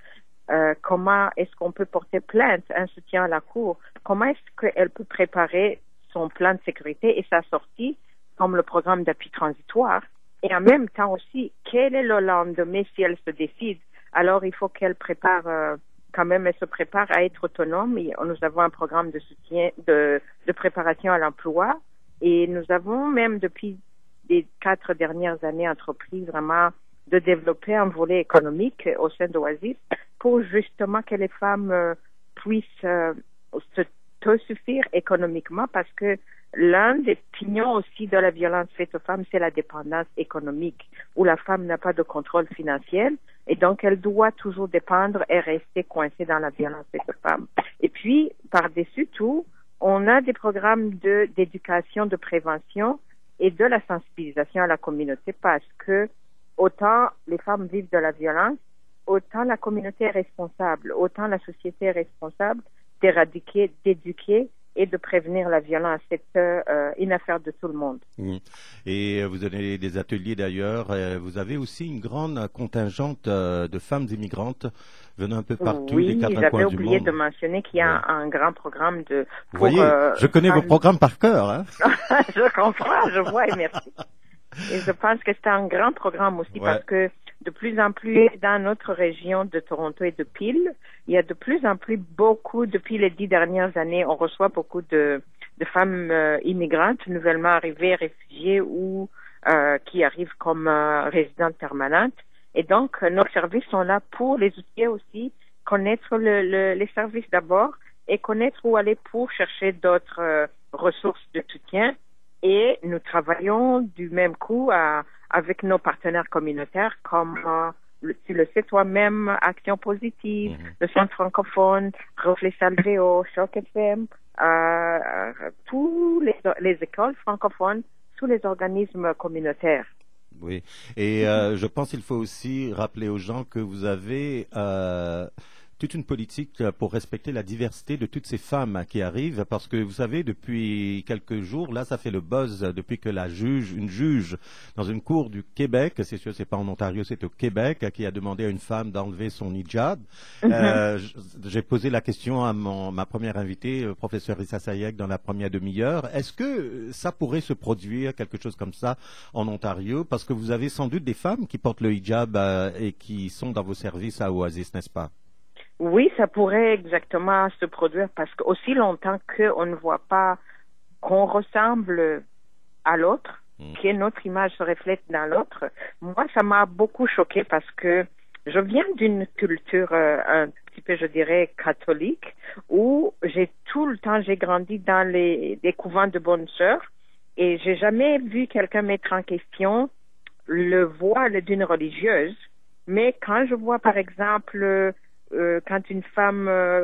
euh, comment est-ce qu'on peut porter plainte, un soutien à la cour, comment est-ce qu'elle peut préparer son plan de sécurité et sa sortie, comme le programme d'appui transitoire, et en même temps aussi, quel est le lendemain si elle se décide. Alors, il faut qu'elle prépare, euh, quand même, elle se prépare à être autonome. Et nous avons un programme de soutien, de, de préparation à l'emploi, et nous avons même depuis les quatre dernières années entrepris vraiment de développer un volet économique au sein d'Oasis pour justement que les femmes euh, puissent euh, se suffire économiquement, parce que l'un des pignons aussi de la violence faite aux femmes, c'est la dépendance économique, où la femme n'a pas de contrôle financier et donc elle doit toujours dépendre et rester coincée dans la violence faite aux femmes. Et puis, par-dessus tout, on a des programmes de, d'éducation, de prévention et de la sensibilisation à la communauté, parce que autant les femmes vivent de la violence, autant la communauté est responsable, autant la société est responsable d'éradiquer, d'éduquer et de prévenir la violence. C'est euh, une affaire de tout le monde. Mmh. Et vous donnez des ateliers d'ailleurs. Vous avez aussi une grande contingente de femmes immigrantes venant un peu partout, oui, des quatre coins du monde. Oui, j'avais oublié de mentionner qu'il y a ouais. un, un grand programme de... Vous pour, voyez, euh, je connais femmes... vos programmes par cœur. Hein? Je comprends, je vois et merci. Et je pense que c'est un grand programme aussi ouais. parce que de plus en plus dans notre région de Toronto et de Peel, il y a de plus en plus beaucoup, depuis les dix dernières années, on reçoit beaucoup de, de femmes euh, immigrantes nouvellement arrivées, réfugiées ou euh, qui arrivent comme euh, résidentes permanentes. Et donc, euh, nos services sont là pour les outiller aussi, connaître le, le, les services d'abord et connaître où aller pour chercher d'autres euh, ressources de soutien. Et nous travaillons du même coup à, avec nos partenaires communautaires comme, euh, le, tu le sais toi-même, Action Positive, mmh. le Centre francophone, Reflet Salvéo, Choc F M, euh, tous les, les écoles francophones, tous les organismes communautaires. Oui, et euh, je pense qu'il faut aussi rappeler aux gens que vous avez... Euh, toute une politique pour respecter la diversité de toutes ces femmes qui arrivent, parce que vous savez, depuis quelques jours, là, ça fait le buzz depuis que la juge, une juge dans une cour du Québec, c'est sûr, c'est pas en Ontario, c'est au Québec, qui a demandé à une femme d'enlever son hijab. Mm-hmm. euh, j'ai posé la question à mon, ma première invitée, le professeur Issa Sayek, dans la première demi-heure. Est-ce que ça pourrait se produire, quelque chose comme ça, en Ontario? Parce que vous avez sans doute des femmes qui portent le hijab euh, et qui sont dans vos services à Oasis, n'est-ce pas? Oui, ça pourrait exactement se produire parce qu'aussi longtemps qu'on ne voit pas qu'on ressemble à l'autre, mmh. que notre image se reflète dans l'autre, moi, ça m'a beaucoup choquée parce que je viens d'une culture euh, un petit peu, je dirais, catholique, où j'ai tout le temps, j'ai grandi dans les, les couvents de bonnes sœurs et j'ai jamais vu quelqu'un mettre en question le voile d'une religieuse. Mais quand je vois, par exemple... Euh, quand une femme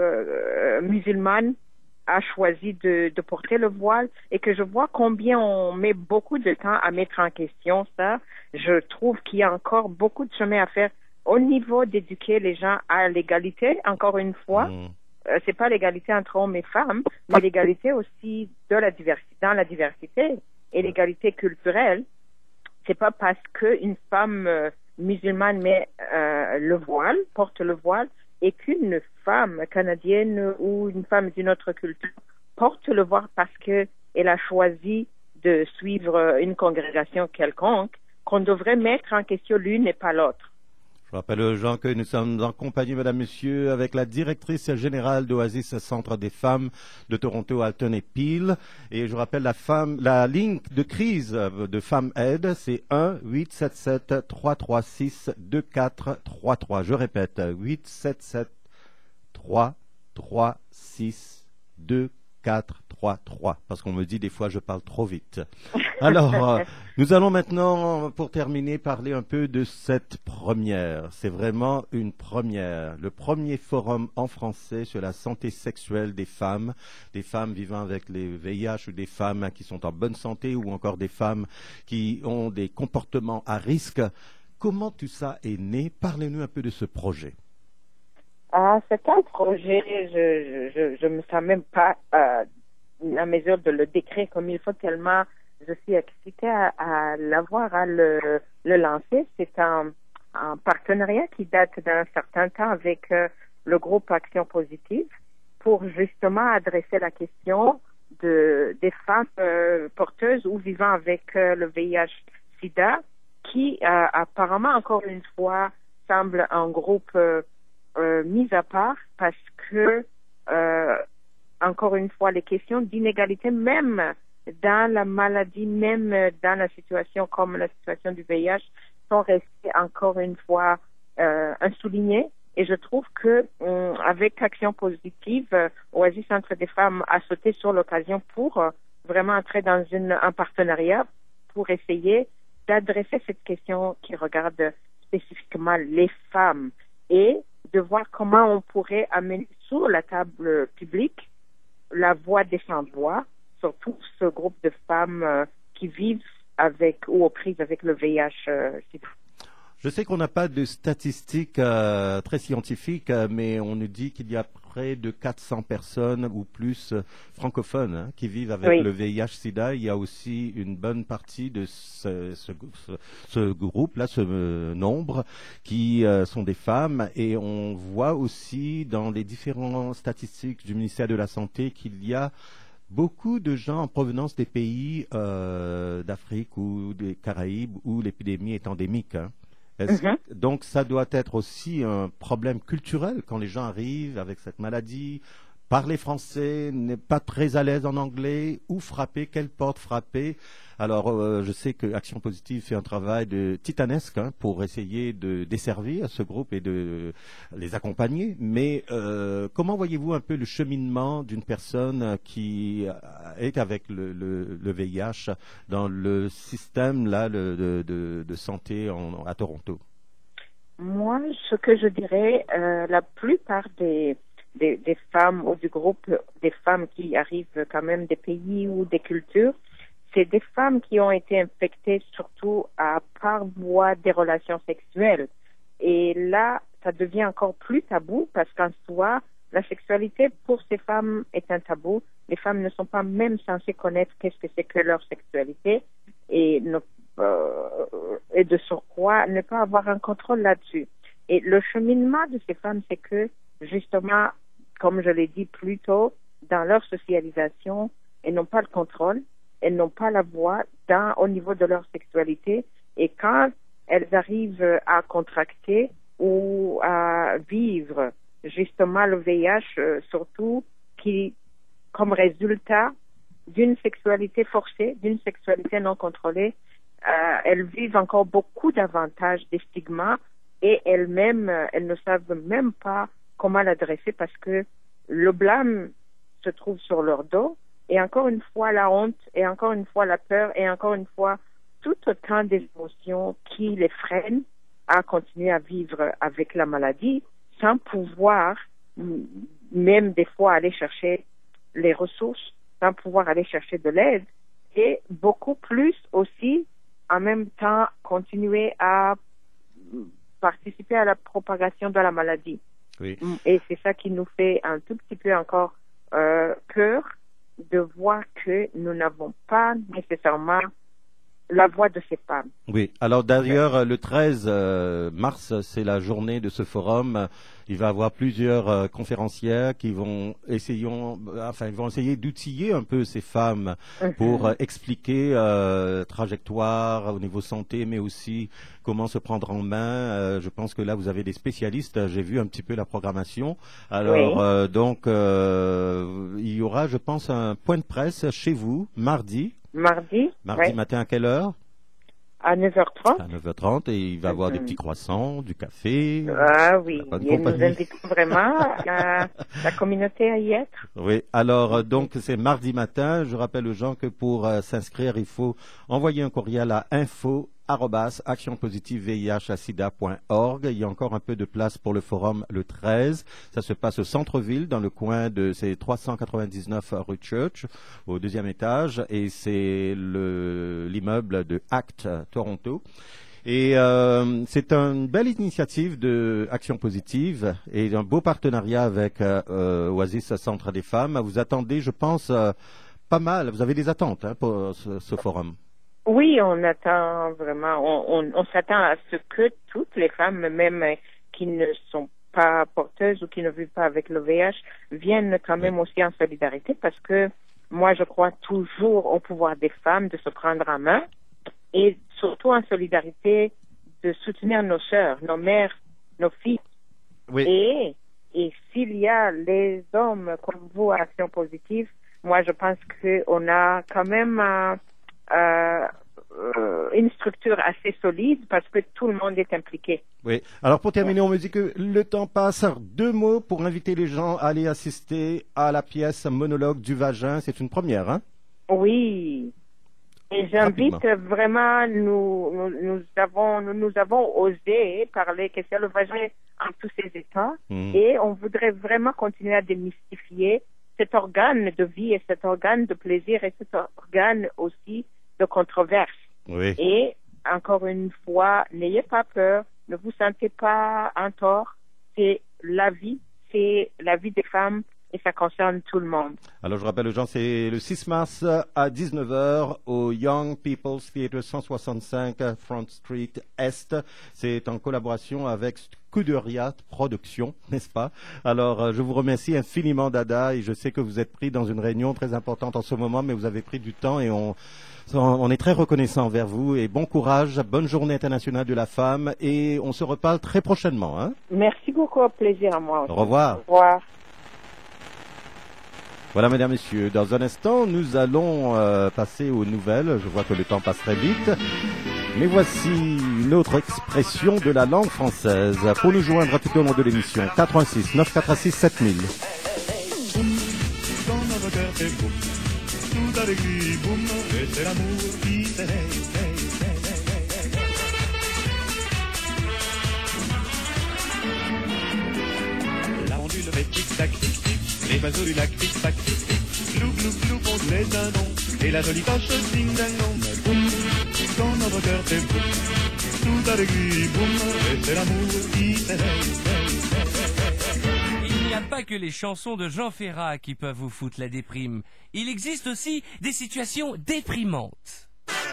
euh, musulmane a choisi de, de porter le voile et que je vois combien on met beaucoup de temps à mettre en question ça, je trouve qu'il y a encore beaucoup de chemin à faire au niveau d'éduquer les gens à l'égalité, encore une fois. Mmh. Euh, c'est pas l'égalité entre hommes et femmes, mais l'égalité aussi de la diversité, dans la diversité et l'égalité culturelle. C'est pas parce qu'une femme euh, musulmane met euh, le voile, porte le voile, et qu'une femme canadienne ou une femme d'une autre culture porte le voile parce qu'elle a choisi de suivre une congrégation quelconque, qu'on devrait mettre en question l'une et pas l'autre. Je rappelle aux gens que nous sommes en compagnie, madame, monsieur, avec la directrice générale d'Oasis Centre des femmes de Toronto, Alton et Peel. Et je rappelle la femme, la ligne de crise de Femmes Aide, c'est un huit sept sept trois trois six deux quatre trois trois. Je répète, huit sept sept trois trois six deux quatre trois trois, parce qu'on me dit des fois je parle trop vite. Alors, euh, nous allons maintenant, pour terminer, parler un peu de cette première. C'est vraiment une première. Le premier forum en français sur la santé sexuelle des femmes, des femmes vivant avec les V I H ou des femmes qui sont en bonne santé ou encore des femmes qui ont des comportements à risque. Comment tout ça est né? Parlez-nous un peu de ce projet. Ah, c'est un projet, je je, je me sens même pas euh, à mesure de le décrire comme il faut tellement je suis excitée à, à l'avoir, à le, le lancer. C'est un, un partenariat qui date d'un certain temps avec euh, le groupe Action Positive, pour justement adresser la question de, des femmes euh, porteuses ou vivant avec euh, le V I H-Sida, qui euh, apparemment, encore une fois, semble un groupe euh, euh, mis à part parce que, euh, encore une fois, les questions d'inégalité, même dans la maladie, même dans la situation comme la situation du V I H, sont restées encore une fois euh, soulignées. Et je trouve que euh, avec Action Positive, euh, Oasis Centre des femmes a sauté sur l'occasion pour euh, vraiment entrer dans une, un partenariat pour essayer d'adresser cette question qui regarde spécifiquement les femmes et de voir comment on pourrait amener sur la table publique la voix des sans-voix, surtout ce groupe de femmes euh, qui vivent avec ou aux prises avec le V I H euh, sida. Je sais qu'on n'a pas de statistiques euh, très scientifiques, euh, mais on nous dit qu'il y a près de quatre cents personnes ou plus euh, francophones hein, qui vivent avec oui. le V I H-Sida. Il y a aussi une bonne partie de ce, ce, ce, ce groupe-là, ce euh, nombre, qui euh, sont des femmes. Et on voit aussi dans les différentes statistiques du ministère de la Santé qu'il y a beaucoup de gens en provenance des pays euh, d'Afrique ou des Caraïbes où l'épidémie est endémique. Hein. Mm-hmm. Donc ça doit être aussi un problème culturel quand les gens arrivent avec cette maladie, parler français, n'est pas très à l'aise en anglais, où frapper, quelle porte frapper. Alors euh, je sais que Action Positive fait un travail de titanesque hein, pour essayer de desservir ce groupe et de les accompagner. Mais euh, comment voyez-vous un peu le cheminement d'une personne qui est avec le, le, le V I H dans le système là, le, de, de, de santé en, à Toronto? Moi, ce que je dirais, euh, la plupart des Des, des femmes ou du groupe des femmes qui arrivent quand même des pays ou des cultures, c'est des femmes qui ont été infectées surtout à par voie des relations sexuelles. Et là, ça devient encore plus tabou parce qu'en soi, la sexualité pour ces femmes est un tabou. Les femmes ne sont pas même censées connaître qu'est-ce que c'est que leur sexualité et, ne, euh, et de surcroît ne pas avoir un contrôle là-dessus. Et le cheminement de ces femmes, c'est que justement, comme je l'ai dit plus tôt, dans leur socialisation, elles n'ont pas le contrôle, elles n'ont pas la voix dans, au niveau de leur sexualité. Et quand elles arrivent à contracter ou à vivre justement le V I H, euh, surtout qui, comme résultat d'une sexualité forcée, d'une sexualité non contrôlée, euh, elles vivent encore beaucoup davantage des stigmas et elles-mêmes, elles ne savent même pas comment l'adresser parce que le blâme se trouve sur leur dos et encore une fois la honte et encore une fois la peur et encore une fois tout autant d'émotions qui les freinent à continuer à vivre avec la maladie sans pouvoir même des fois aller chercher les ressources, sans pouvoir aller chercher de l'aide et beaucoup plus aussi en même temps continuer à participer à la propagation de la maladie. Oui. Et c'est ça qui nous fait un tout petit peu encore euh, peur de voir que nous n'avons pas nécessairement la voix de ces femmes. Oui, alors d'ailleurs, le treize mars, c'est la journée de ce forum. Il va y avoir plusieurs euh, conférencières qui vont essayer, enfin, ils vont essayer d'outiller un peu ces femmes pour euh, expliquer euh, trajectoire au niveau santé, mais aussi comment se prendre en main. Euh, je pense que là, vous avez des spécialistes. J'ai vu un petit peu la programmation. Alors, oui. euh, donc, euh, il y aura, je pense, un point de presse chez vous, mardi. Mardi. Mardi oui. matin à quelle heure? À neuf heures trente. À neuf heures trente, et il va y avoir mm-hmm. des petits croissants, du café. Ah oui, et nous invitons vraiment la, la communauté à y être. Oui, alors donc c'est mardi matin. Je rappelle aux gens que pour euh, s'inscrire, il faut envoyer un courriel à info arobase action positive V I H sida point org. Il y a encore un peu de place pour le forum le treize. Ça se passe au centre-ville, dans le coin de c'est trois cent quatre-vingt-dix-neuf rue Church, au deuxième étage, et c'est le l'immeuble de ACT Toronto. Et euh, c'est une belle initiative de Action Positive et un beau partenariat avec euh, Oasis Centre des femmes. Vous attendez, je pense, euh, pas mal. Vous avez des attentes hein, pour ce, ce forum. Oui, on attend vraiment, on, on, on s'attend à ce que toutes les femmes, même qui ne sont pas porteuses ou qui ne vivent pas avec le V I H viennent quand même aussi en solidarité parce que moi, je crois toujours au pouvoir des femmes de se prendre en main et surtout en solidarité de soutenir nos sœurs, nos mères, nos filles. Oui. Et, et s'il y a les hommes comme vous à Action Positive, moi, je pense qu'on a quand même euh, euh, une structure assez solide parce que tout le monde est impliqué. Oui. Alors, pour terminer, on me dit que le temps passe. Deux mots pour inviter les gens à aller assister à la pièce Monologue du vagin. C'est une première, hein? Oui. Et j'invite Rapidement. vraiment, nous, nous, nous, avons, nous, nous avons osé parler que c'est le vagin en tous ses états mmh. et on voudrait vraiment continuer à démystifier cet organe de vie et cet organe de plaisir et cet organe aussi de controverse. Oui. Et encore une fois, n'ayez pas peur, ne vous sentez pas en tort, c'est la vie, c'est la vie des femmes et ça concerne tout le monde. Alors je rappelle aux gens, c'est le six mars à dix-neuf heures au Young People's Theatre cent soixante-cinq Front Street Est. C'est en collaboration avec Scuderiat Productions, n'est-ce pas? Alors je vous remercie infiniment Dada et je sais que vous êtes pris dans une réunion très importante en ce moment, mais vous avez pris du temps et on... On est très reconnaissant envers vous et bon courage, bonne journée internationale de la femme et on se reparle très prochainement. Hein? Merci beaucoup, au plaisir à moi aussi. Au revoir. Au revoir. Voilà, mesdames, messieurs, dans un instant, nous allons euh, passer aux nouvelles. Je vois que le temps passe très vite. Mais voici une autre expression de la langue française. Pour nous joindre tout au long de l'émission, quatre un six neuf quatre six sept mille. Tout avec lui, boum, et c'est l'amour qui s'éveille. La pendule fait tic-tac, tic-tic, les oiseaux du lac tic-tac, tic-tic, glou, glou, glou, font tous les dindons, et la jolie coche ding-ding-dong, boum, quand notre cœur fait boum, tout avec lui, boum, et c'est l'amour qui s'éveille. Il n'y a pas que les chansons de Jean Ferrat qui peuvent vous foutre la déprime. Il existe aussi des situations déprimantes.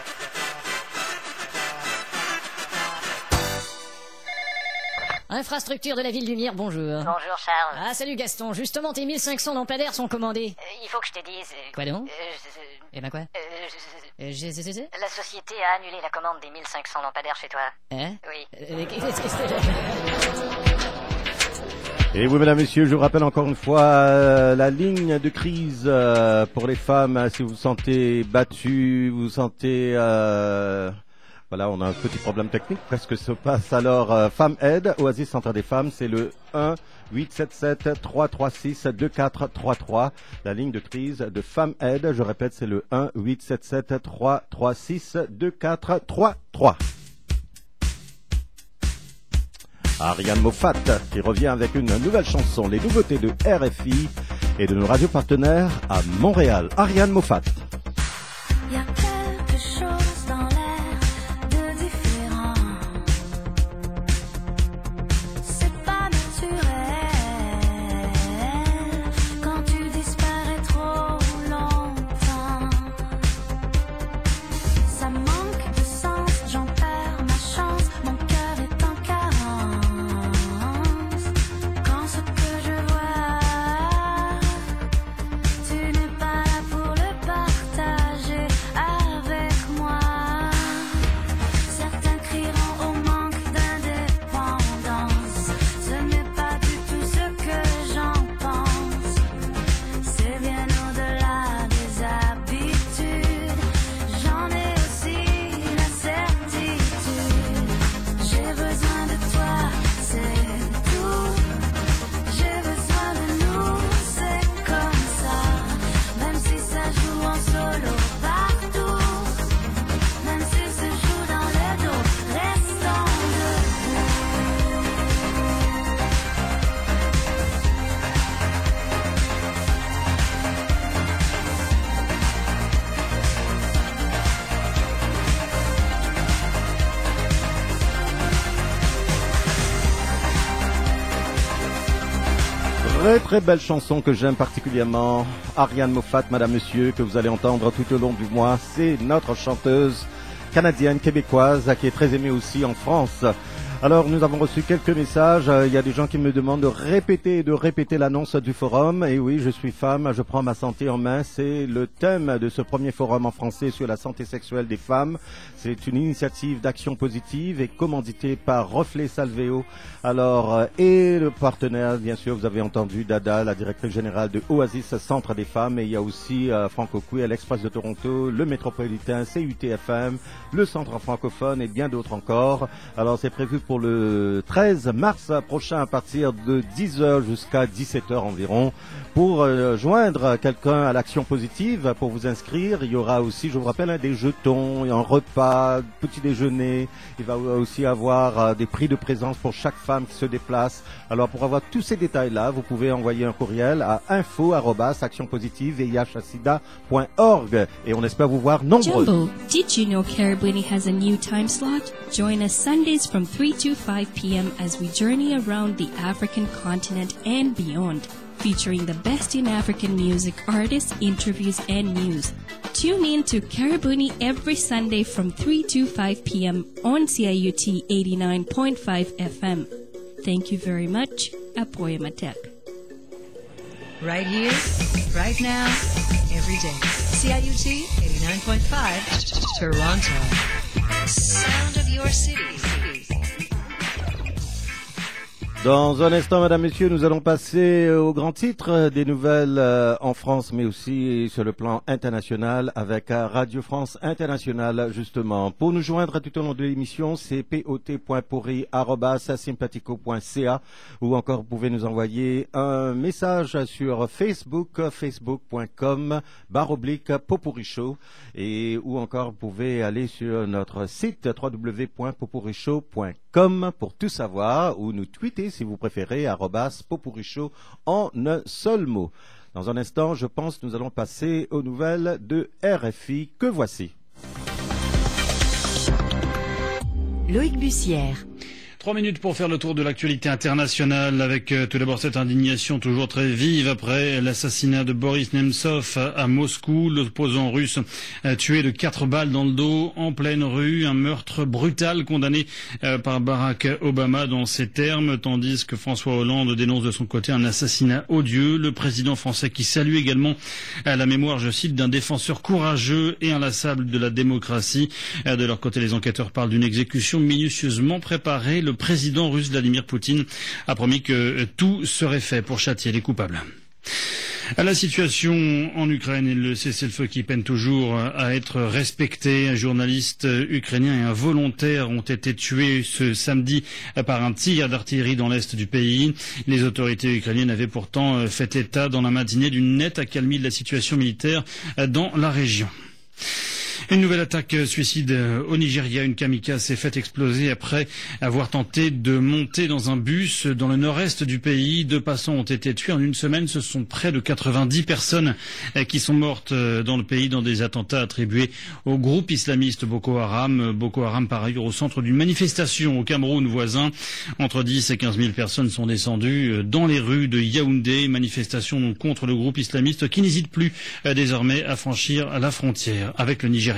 Infrastructure de la Ville-Lumière, bonjour. Bonjour Charles. Ah, salut Gaston. Justement, tes mille cinq cents lampadaires sont commandés. Euh, il faut que je te dise... Euh, quoi donc euh, je, Eh ben quoi euh, je, euh, je, je, je, La société a annulé la commande des mille cinq cents lampadaires chez toi. Hein Oui. Euh, qu'est-ce que c'est? Et oui, mesdames, messieurs, je vous rappelle encore une fois euh, la ligne de crise euh, pour les femmes. Hein, si vous vous sentez battu, vous vous sentez... Euh, voilà, on a un petit problème technique. Qu'est-ce que se passe alors euh, Femmes Aide, Oasis Centre des Femmes, c'est le un huit sept sept trois trois six deux quatre trois trois. La ligne de crise de Femmes Aide, je répète, c'est le un huit sept sept trois trois six deux quatre trois trois. Ariane Moffat qui revient avec une nouvelle chanson, les nouveautés de R F I et de nos radios partenaires à Montréal. Ariane Moffat. Il y a quelque chose dans l'air de différent. C'est pas naturel quand tu disparais trop longtemps. Ça manque de sens, j'en perds ma chance, mon cœur est en carence. Quand ce que je vois, tu n'es pas là pour le partager avec moi. Certains crieront au manque d'indépendance. Ce n'est pas du tout ce que j'en pense. C'est bien au-delà des habitudes. J'en ai aussi la certitude. J'ai besoin de toi, c'est tout. J'ai besoin de nous, c'est comme ça. Même si ça joue en solo partout, même si se joue dans le dos, restons Très très belle chanson que j'aime particulièrement. Ariane Moffat, madame, monsieur, que vous allez entendre tout au long du mois. C'est notre chanteuse canadienne, québécoise, qui est très aimée aussi en France. Alors, nous avons reçu quelques messages. Il y a des gens qui me demandent de répéter et de répéter l'annonce du forum. Et oui, je suis femme, je prends ma santé en main. C'est le thème de ce premier forum en français sur la santé sexuelle des femmes. C'est une initiative d'action positive et commanditée par Reflet Salvéo. Alors, et le partenaire, bien sûr, vous avez entendu Dada, la directrice générale de Oasis Centre des Femmes. Et il y a aussi euh, Franco Queer, l'Express de Toronto, le Métropolitain, C U T F M, le Centre francophone et bien d'autres encore. Alors, c'est prévu pour le treize mars prochain à partir de dix heures jusqu'à dix-sept heures environ. Pour euh, joindre quelqu'un à l'action positive, pour vous inscrire, il y aura aussi, je vous rappelle, hein, des jetons, un repas, petit déjeuner. Il va aussi avoir euh, des prix de présence pour chaque femme qui se déplace. Alors pour avoir tous ces détails-là, vous pouvez envoyer un courriel à info arobase action positive v i h sida point org et on espère vous voir nombreux. Jumbo, did you know Caribbean has a new time slot? Join us Sundays from three to five p.m. as we journey around the African continent and beyond, featuring the best in African music, artists, interviews, and news. Tune in to Caribuni every Sunday from three to five p.m. on C I U T eighty-nine point five F M. Thank you very much. Apoya Matek. Right here, right now, every day. C I U T eighty-nine point five, Toronto. Sound of your city. Dans un instant, mesdames, messieurs, nous allons passer au grand titre des nouvelles euh, en France, mais aussi sur le plan international avec Radio France Internationale, justement. Pour nous joindre tout au long de l'émission, c'est pot point pourri arobase sympathico point c a ou encore vous pouvez nous envoyer un message sur Facebook, facebook point com, barre oblique, Popourri-Show, et ou encore vous pouvez aller sur notre site w w w point popourri-show point com pour tout savoir ou nous tweeter si vous préférez, arobase Popourri-Show en un seul mot. Dans un instant, je pense que nous allons passer aux nouvelles de R F I que voici. Loïc Bussière. Trois minutes pour faire le tour de l'actualité internationale avec euh, tout d'abord cette indignation toujours très vive après l'assassinat de Boris Nemtsov à, à Moscou, l'opposant russe euh, tué de quatre balles dans le dos en pleine rue, un meurtre brutal condamné euh, par Barack Obama dans ces termes, tandis que François Hollande dénonce de son côté un assassinat odieux. Le président français qui salue également à la mémoire, je cite, d'un défenseur courageux et inlassable de la démocratie. Euh, de leur côté, les enquêteurs parlent d'une exécution minutieusement préparée. Le Le président russe Vladimir Poutine a promis que tout serait fait pour châtier les coupables. À la situation en Ukraine et le cessez-le-feu qui peine toujours à être respecté. Un journaliste ukrainien et un volontaire ont été tués ce samedi par un tir d'artillerie dans l'est du pays. Les autorités ukrainiennes avaient pourtant fait état dans la matinée d'une nette accalmie de la situation militaire dans la région. Une nouvelle attaque suicide au Nigeria. Une kamikaze s'est faite exploser après avoir tenté de monter dans un bus dans le nord-est du pays. Deux passants ont été tués en une semaine. Ce sont près de quatre-vingt-dix personnes qui sont mortes dans le pays dans des attentats attribués au groupe islamiste Boko Haram. Boko Haram, par ailleurs, au centre d'une manifestation au Cameroun voisin. Entre dix et quinze mille personnes sont descendues dans les rues de Yaoundé. Manifestation donc contre le groupe islamiste qui n'hésite plus désormais à franchir la frontière avec le Nigeria.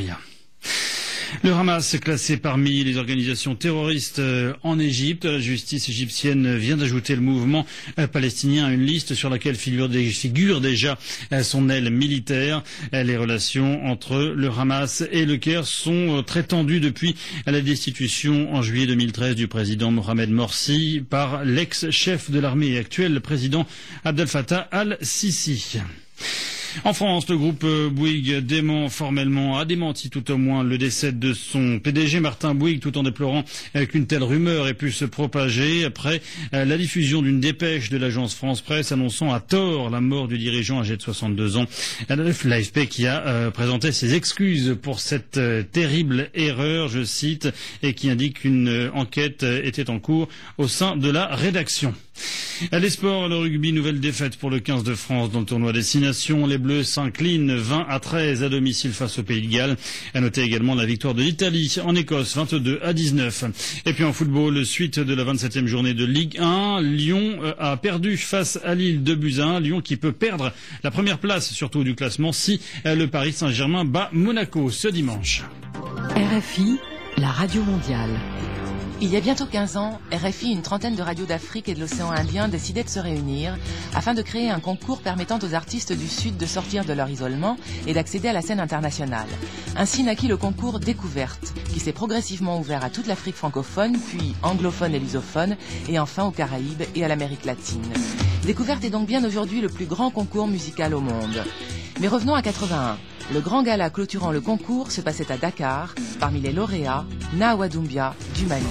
Le Hamas, classé parmi les organisations terroristes en Égypte, la justice égyptienne vient d'ajouter le mouvement palestinien à une liste sur laquelle figure, figure déjà son aile militaire. Les relations entre le Hamas et le Caire sont très tendues depuis la destitution en juillet deux mille treize du président Mohamed Morsi par l'ex-chef de l'armée et actuel président Abdel Fattah al-Sisi. En France, le groupe Bouygues dément formellement, a démenti tout au moins le décès de son P D G Martin Bouygues, tout en déplorant qu'une telle rumeur ait pu se propager après la diffusion d'une dépêche de l'agence France Presse annonçant à tort la mort du dirigeant âgé de soixante-deux ans. L'A F P qui a euh, présenté ses excuses pour cette euh, terrible erreur, je cite, et qui indique qu'une euh, enquête était en cours au sein de la rédaction. Les sports, le rugby, nouvelle défaite pour le quinze de France dans le tournoi Destination. Les Bleus s'inclinent vingt à treize à domicile face au Pays de Galles. À noter également la victoire de l'Italie en Écosse, vingt-deux à dix-neuf. Et puis en football, suite de la vingt-septième journée de Ligue un, Lyon a perdu face à Lille deux buts à un. Lyon qui peut perdre la première place, surtout du classement, si le Paris Saint-Germain bat Monaco ce dimanche. R F I, la radio mondiale. Il y a bientôt quinze ans, R F I et une trentaine de radios d'Afrique et de l'océan Indien décidaient de se réunir afin de créer un concours permettant aux artistes du Sud de sortir de leur isolement et d'accéder à la scène internationale. Ainsi naquit le concours Découverte, qui s'est progressivement ouvert à toute l'Afrique francophone, puis anglophone et lusophone, et enfin aux Caraïbes et à l'Amérique latine. Découverte est donc bien aujourd'hui le plus grand concours musical au monde. Mais revenons à quatre-vingt-un. Le grand gala clôturant le concours se passait à Dakar, parmi les lauréats, Nawa Doumbia du Mali.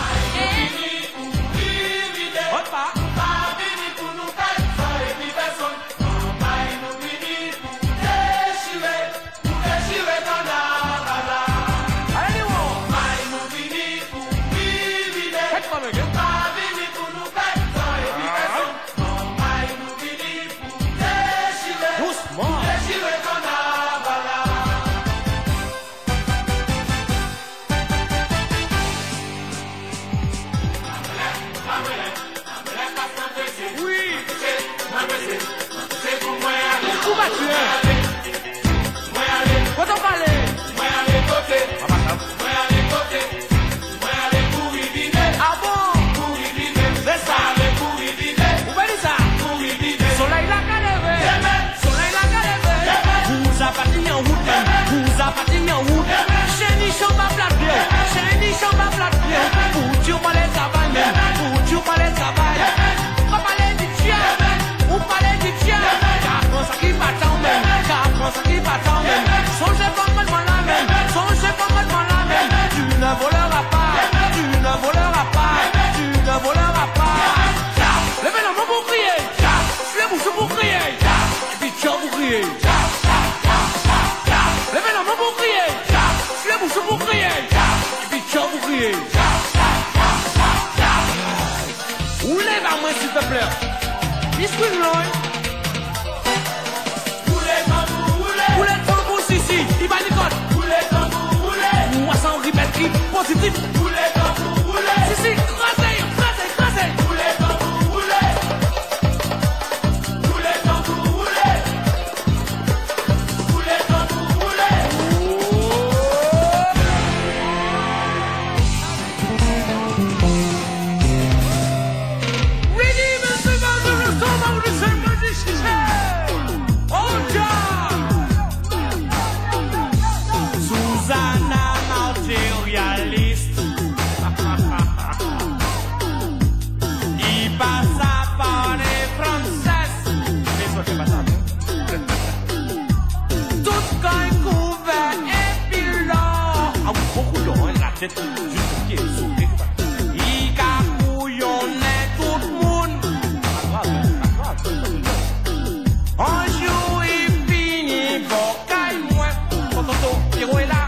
Positif. Rouler tambour, rouler. Si, si, crasez, crasez, crasez. Rouler tambour, rouler. Rouler tambour, rouler. Rouler tambour, rouler. Ready, monsieur, monsieur, le sauveur de ce musicien. Oh, Susanna Materialiste. Il passa par les Françaises. Mais ça, c'est pas ça. Tout quand couvert et pilon. Ah oui, beaucoup d'eau, la tête juste qui est sourire. Il capouillonnait tout le monde. Pas grave, pas grave. Un jour, il finit, bocaille moins. Quand on tombe, Pierrot est là.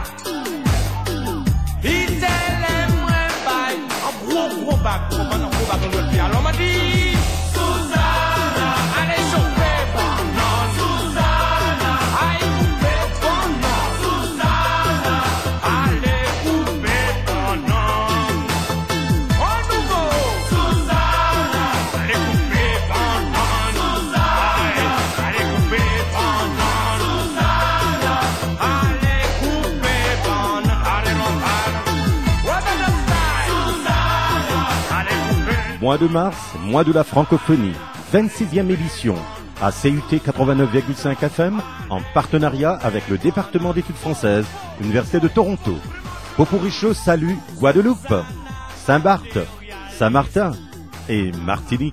Alors m'a dit Susanna, allez choper pendant Susanna, allez couper pendant Susanna, allez couper pendant. Au nouveau Susanna, allez couper pendant Susanna, allez couper pendant Susanna, allez couper pendant. Allez l'envers, what the style, allez couper. Mois de mars, mois de la francophonie, vingt-sixième édition, à C U T quatre-vingt-neuf virgule cinq F M, en partenariat avec le département d'études françaises, Université de Toronto. Poporicho salue Guadeloupe, Saint-Barth, Saint-Martin et Martinique.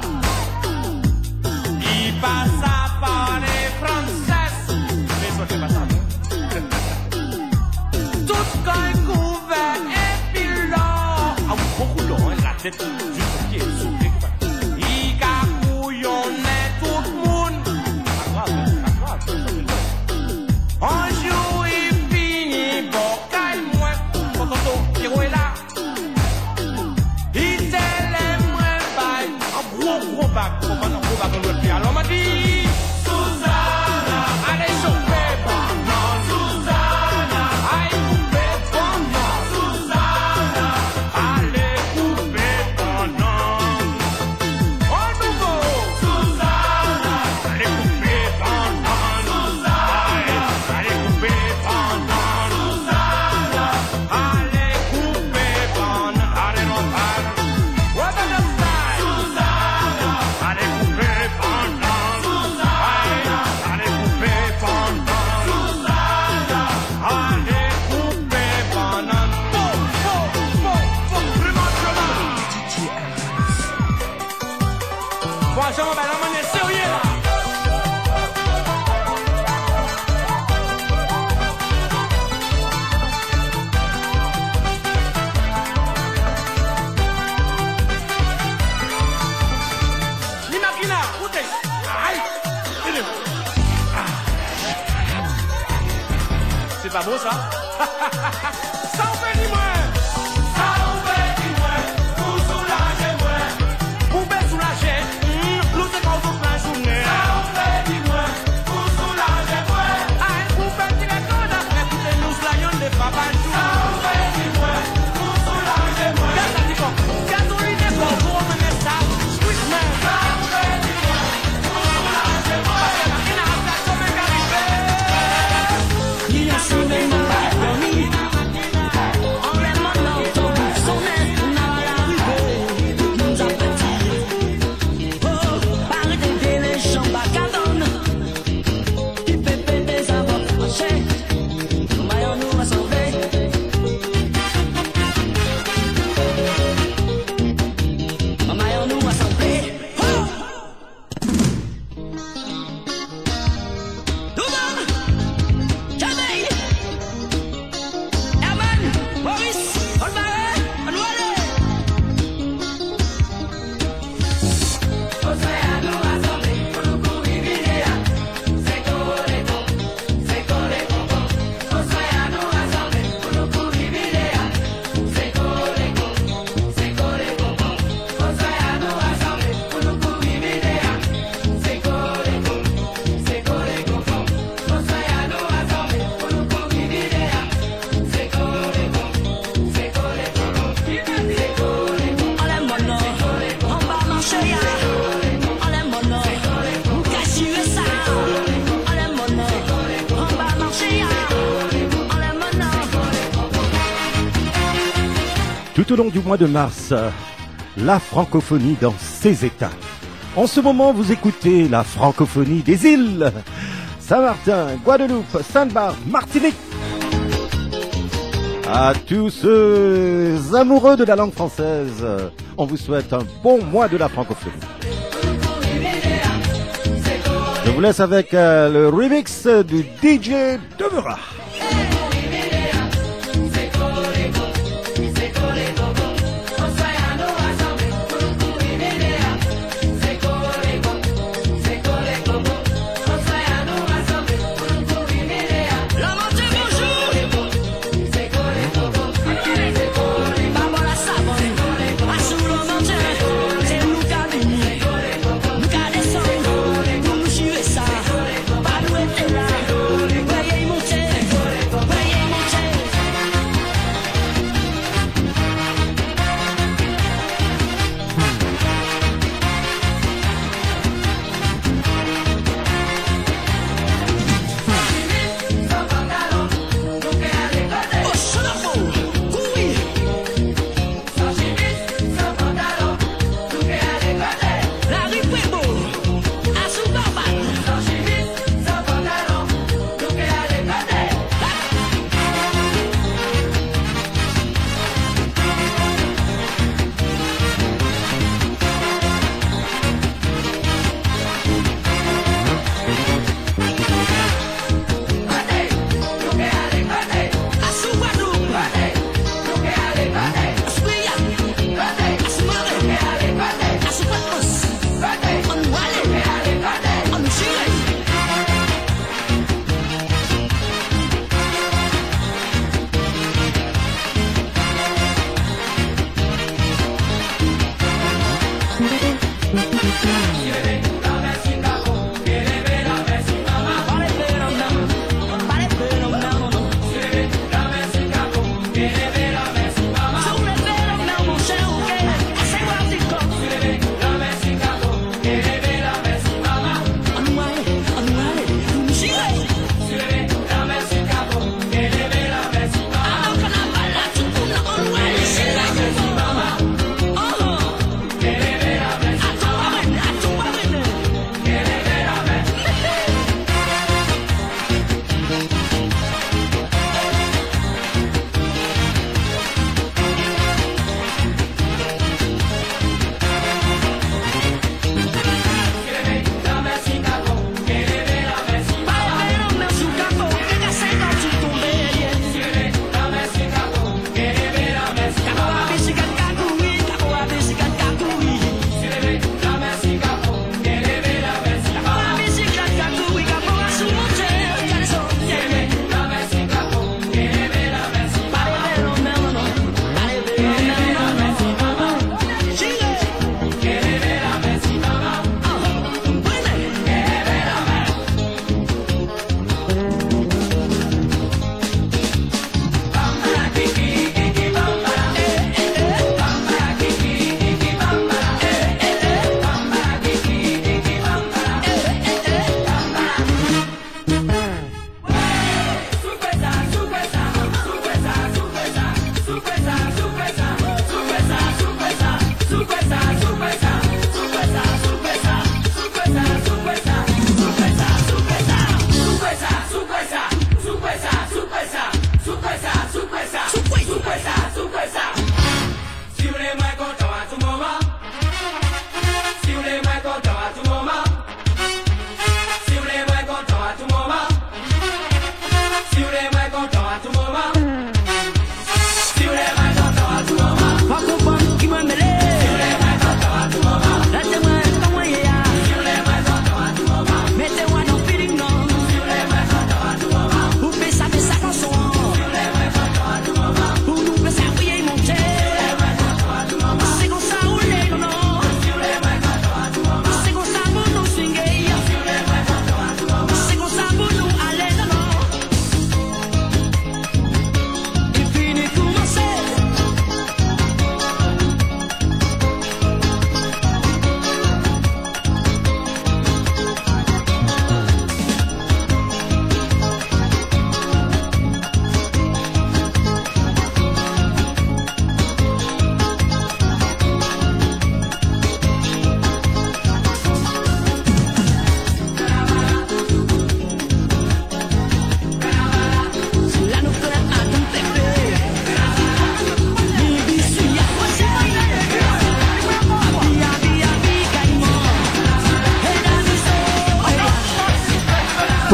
Il passa par les Françaises. Mais ça, c'est pas ça. Tout quand couvert et pilon. Ah oui, beaucoup d'eau, la tête juste qui est sourire. Il capouillonnait tout le monde. Pas grave, pas grave. Un jour, il finit, bocaille moins. Quand on tombe, Pierrot est là. Il t'a les moins bail. Un gros, gros bac. Gros bac, un gros bac, on doit le faire. Alors, m'a dit pas bon ça? Ça on fait du moins. Ça on fait du moins. Pour soulager moi. Pour bien soulager. Nous c'est quand vous plein journée. Ça on fait du moins. Pour soulager moi. Ah, pour faire tirer ton affaire. Écoutez nous soyons des papas. Ça on fait du moins. Pour soulager moi. Qu'est-ce que ça dit quoi? Gasoline est pour vous mener ça. Sweet man. Ça on fait du moins. Pour soulager moi. Parce que la fine a fait comme un caribé. Il y a son même Tout au long du mois de mars, la francophonie dans ses états. En ce moment, vous écoutez la francophonie des îles. Saint-Martin, Guadeloupe, Sainte-Barbe, Martinique. À tous ceux amoureux de la langue française, on vous souhaite un bon mois de la francophonie. Je vous laisse avec euh, le remix du D J Demeura. Voyez monter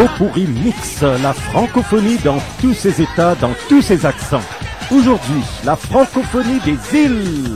Potpourri Mix, la francophonie dans tous ses états, dans tous ses accents. Aujourd'hui, la francophonie des îles.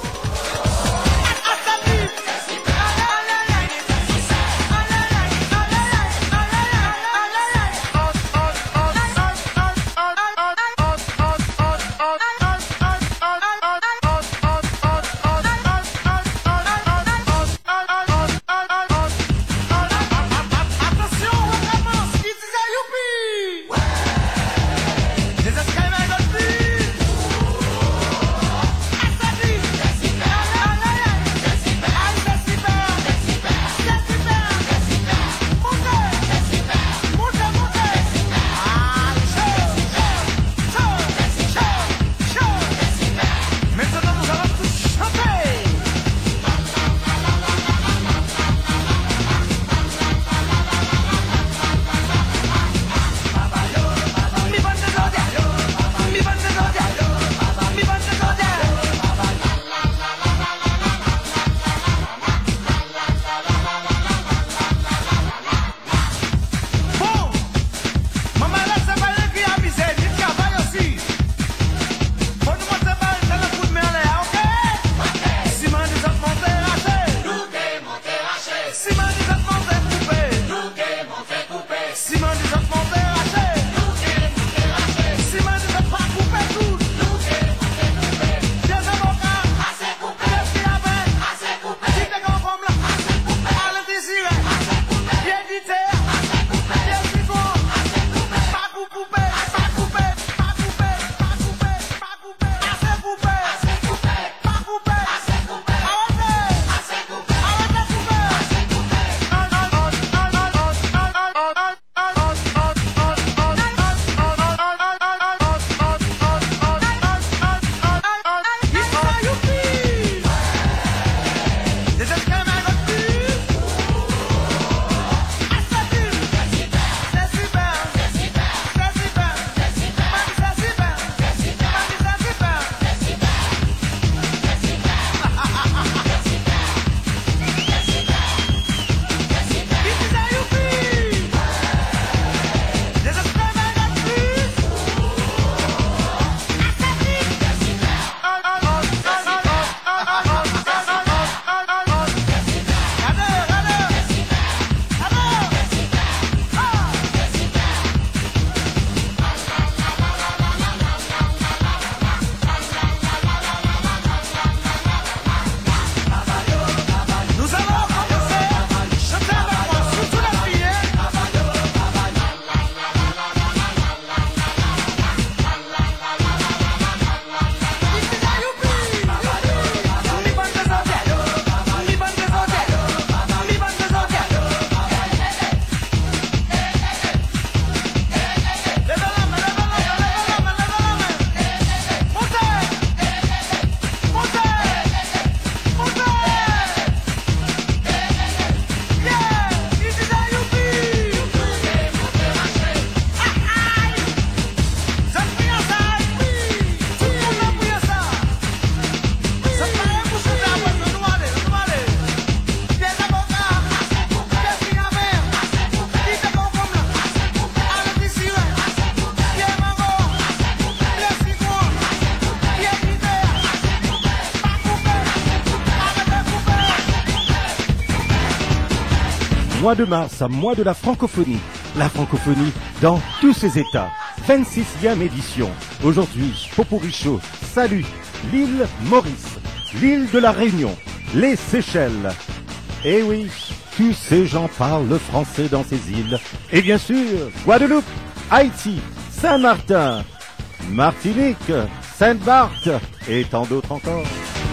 Mois de mars, mois de la francophonie. La francophonie dans tous ses états. vingt-sixième édition. Aujourd'hui, Potpourri Show. Salut, l'île Maurice, l'île de la Réunion, les Seychelles. Eh oui, tous ces gens parlent le français dans ces îles. Et bien sûr, Guadeloupe, Haïti, Saint-Martin, Martinique, Sainte-Barthe et tant d'autres encore.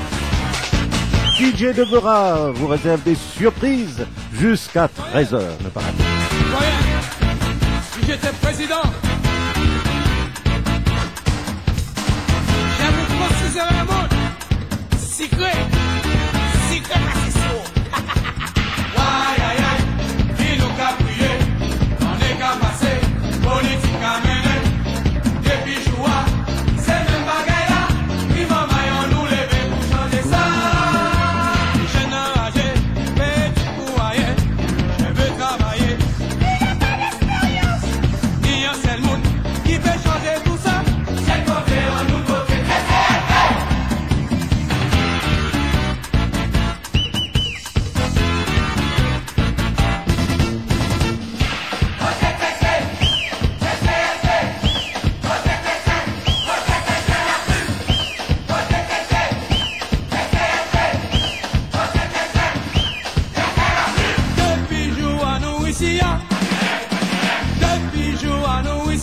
D J Devera vous réserve des surprises jusqu'à treize heures. Ne pas rater. Si j'étais président, j'avais précisé le monde. Secret, secret assistant. Aïe aïe aïe, qui nous a prié, on est qu'à passer, politique à mener, depuis joie, c'est même bagaille là, qui va maillon nous lever pour changer ça. Les jeunes âgés, mais du coup aïe, je veux travailler.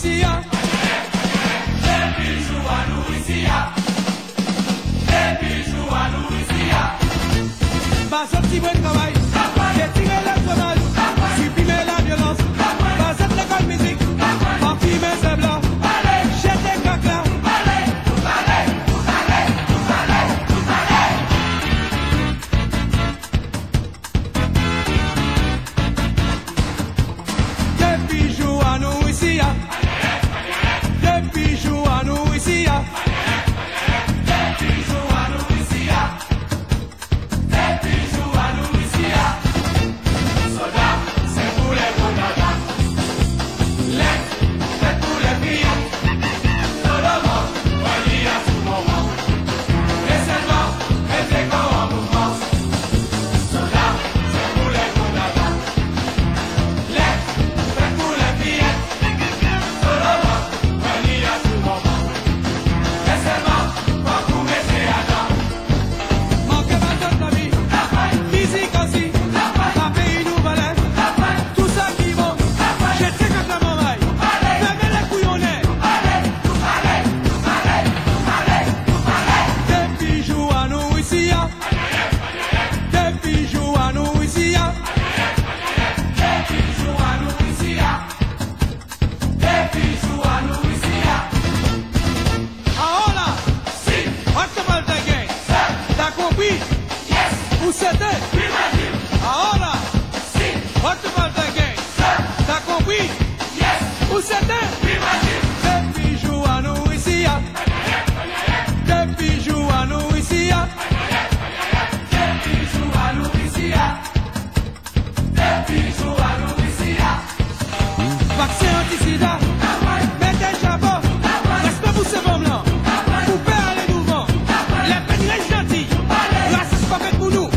ici, hein. Des bijoux à nous ici, hein. Des bijoux à nous ici, hein. Pas sorti bon travail, j'ai tiré le chômage, supprimé la violence, pas cette l'école musique, parfumé c'est blanc, j'ai des craques là. Des bijoux à nous ici, hein. Des bijoux à nous ici, hein. Des bijoux à nous ici, hein. Des bijoux à nous ici, hein. Soldats, c'est pour les bonadins. Les, c'est pour les filles. Solomon, voyez à tout moment. Les seulement, les échos en mouvement. Soldats, c'est pour les bonadins. Les, c'est pour les filles. Solomon, voyez à tout moment. Les seulement, quand vous mettez à dents. Manquez pas de la vie, physique aussi, la pays nous valait, tout ça qui vaut, j'ai très quand la mораille, fermez les couillonnets, des bijoux à nous ici, hein. Des bijoux à nous ici, hein. Des bijoux à nous ici, hein. Des bijoux à nous ici, hein. Ah là, si, what's the ball again? T'as compris? Yes. Où c'était? Ah là, si, what's the ball again? T'as compris? Yes. Où c'était? Des bijoux à nous ici, hein. Des bijoux à nous ici, hein. Des bijoux à nous ici, hein. Des bijoux à nous ici, hein. Vaccin anti-sida, mettez le chapeau, respect pour ces bombes là, coupez à les mouvements, les pédilés gentils, raciste pas fait pour nous.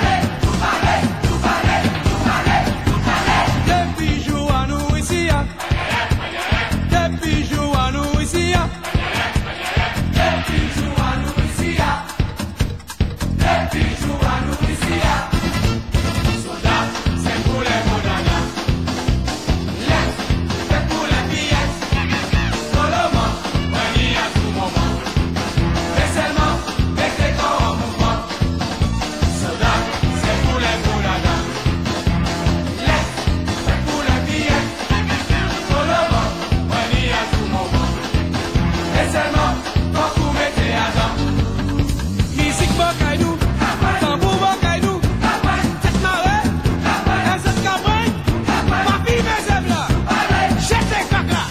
Des bijoux à nous ici, hein. Des bijoux à nous ici, hein. Des bijoux à nous ici, hein. Des bijoux à nous ici, hein. Soldats, c'est pour les bonadins. Les, c'est pour les billets. Solomon, voyez à tout moment. Mais seulement, mettez corps en mouvement. Soldats, c'est pour les bonadins. Les, c'est pour les billets. Solomon, voyez à tout moment. Mais seulement, quand vous mettez à dents. Musique bocaïdou, tambour bocaïdou, tête marée, un seul cabrin, papi mes œuvres là, j'ai des caca.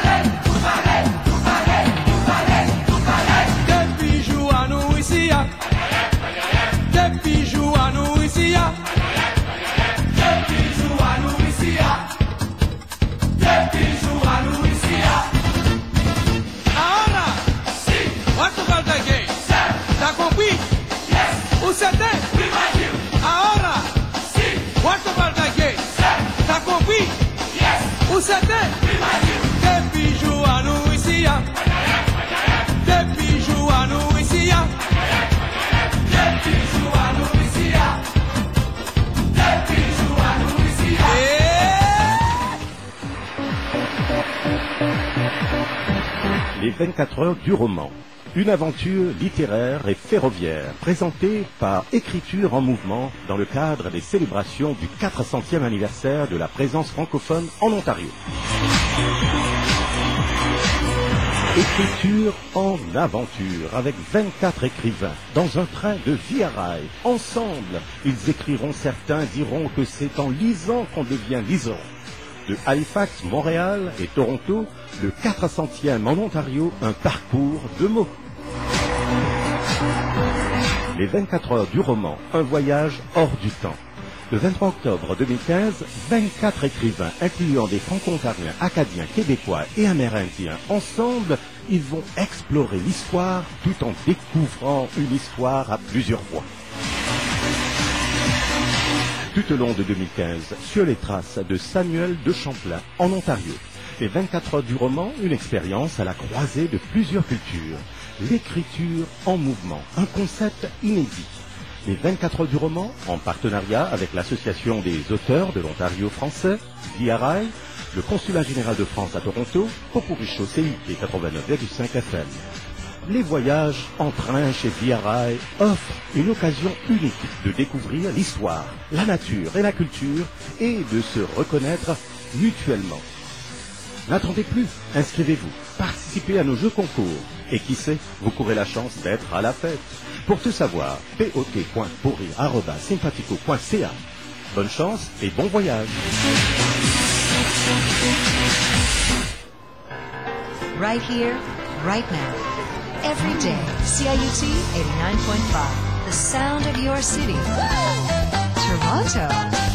Des bijoux à nous ici, hein. Des bijoux à nous ici, hein. Des bijoux à nous ici, hein. Des bijoux à nous ici, hein. Ah là, si, what's the ball again? T'as compris? Yes. Où c'était? Ah là, si, what's the ball again? T'as compris? Yes. Où c'était? Des bijoux à nous ici, hein. Des bijoux à nous ici, hein. Des bijoux à nous ici, hein. Des bijoux à nous ici, hein. Les vingt-quatre heures du roman. Une aventure littéraire et ferroviaire présentée par Écriture en mouvement dans le cadre des célébrations du quatre centième anniversaire de la présence francophone en Ontario. Écriture en aventure avec vingt-quatre écrivains dans un train de vie à rail. Ensemble, ils écriront, certains diront que c'est en lisant qu'on devient lisant. De Halifax, Montréal et Toronto, le quatre centième en Ontario, un parcours de mots. Les vingt-quatre heures du roman, un voyage hors du temps. Le vingt-trois octobre deux mille quinze, vingt-quatre écrivains, incluant des franco-ontariens, acadiens, québécois et amérindiens, ensemble, ils vont explorer l'histoire tout en découvrant une histoire à plusieurs voix. Tout au long de deux mille quinze, sur les traces de Samuel de Champlain, en Ontario. Les vingt-quatre heures du roman, une expérience à la croisée de plusieurs cultures. L'écriture en mouvement, un concept inédit. Les vingt-quatre heures du roman, en partenariat avec l'Association des auteurs de l'Ontario français, V R I, le Consulat général de France à Toronto, Popurrí Show C I T quatre-vingt-neuf virgule cinq F M. Les voyages en train chez V R I offrent une occasion unique de découvrir l'histoire, la nature et la culture et de se reconnaître mutuellement. N'attendez plus, inscrivez-vous, participez à nos jeux concours et qui sait, vous courez la chance d'être à la fête. Pour tout savoir, p o t point pourri arobase sympatico point c a. Bonne chance et bon voyage. Right here, right now. Every day, C I U T eighty-nine point five, the sound of your city. Toronto.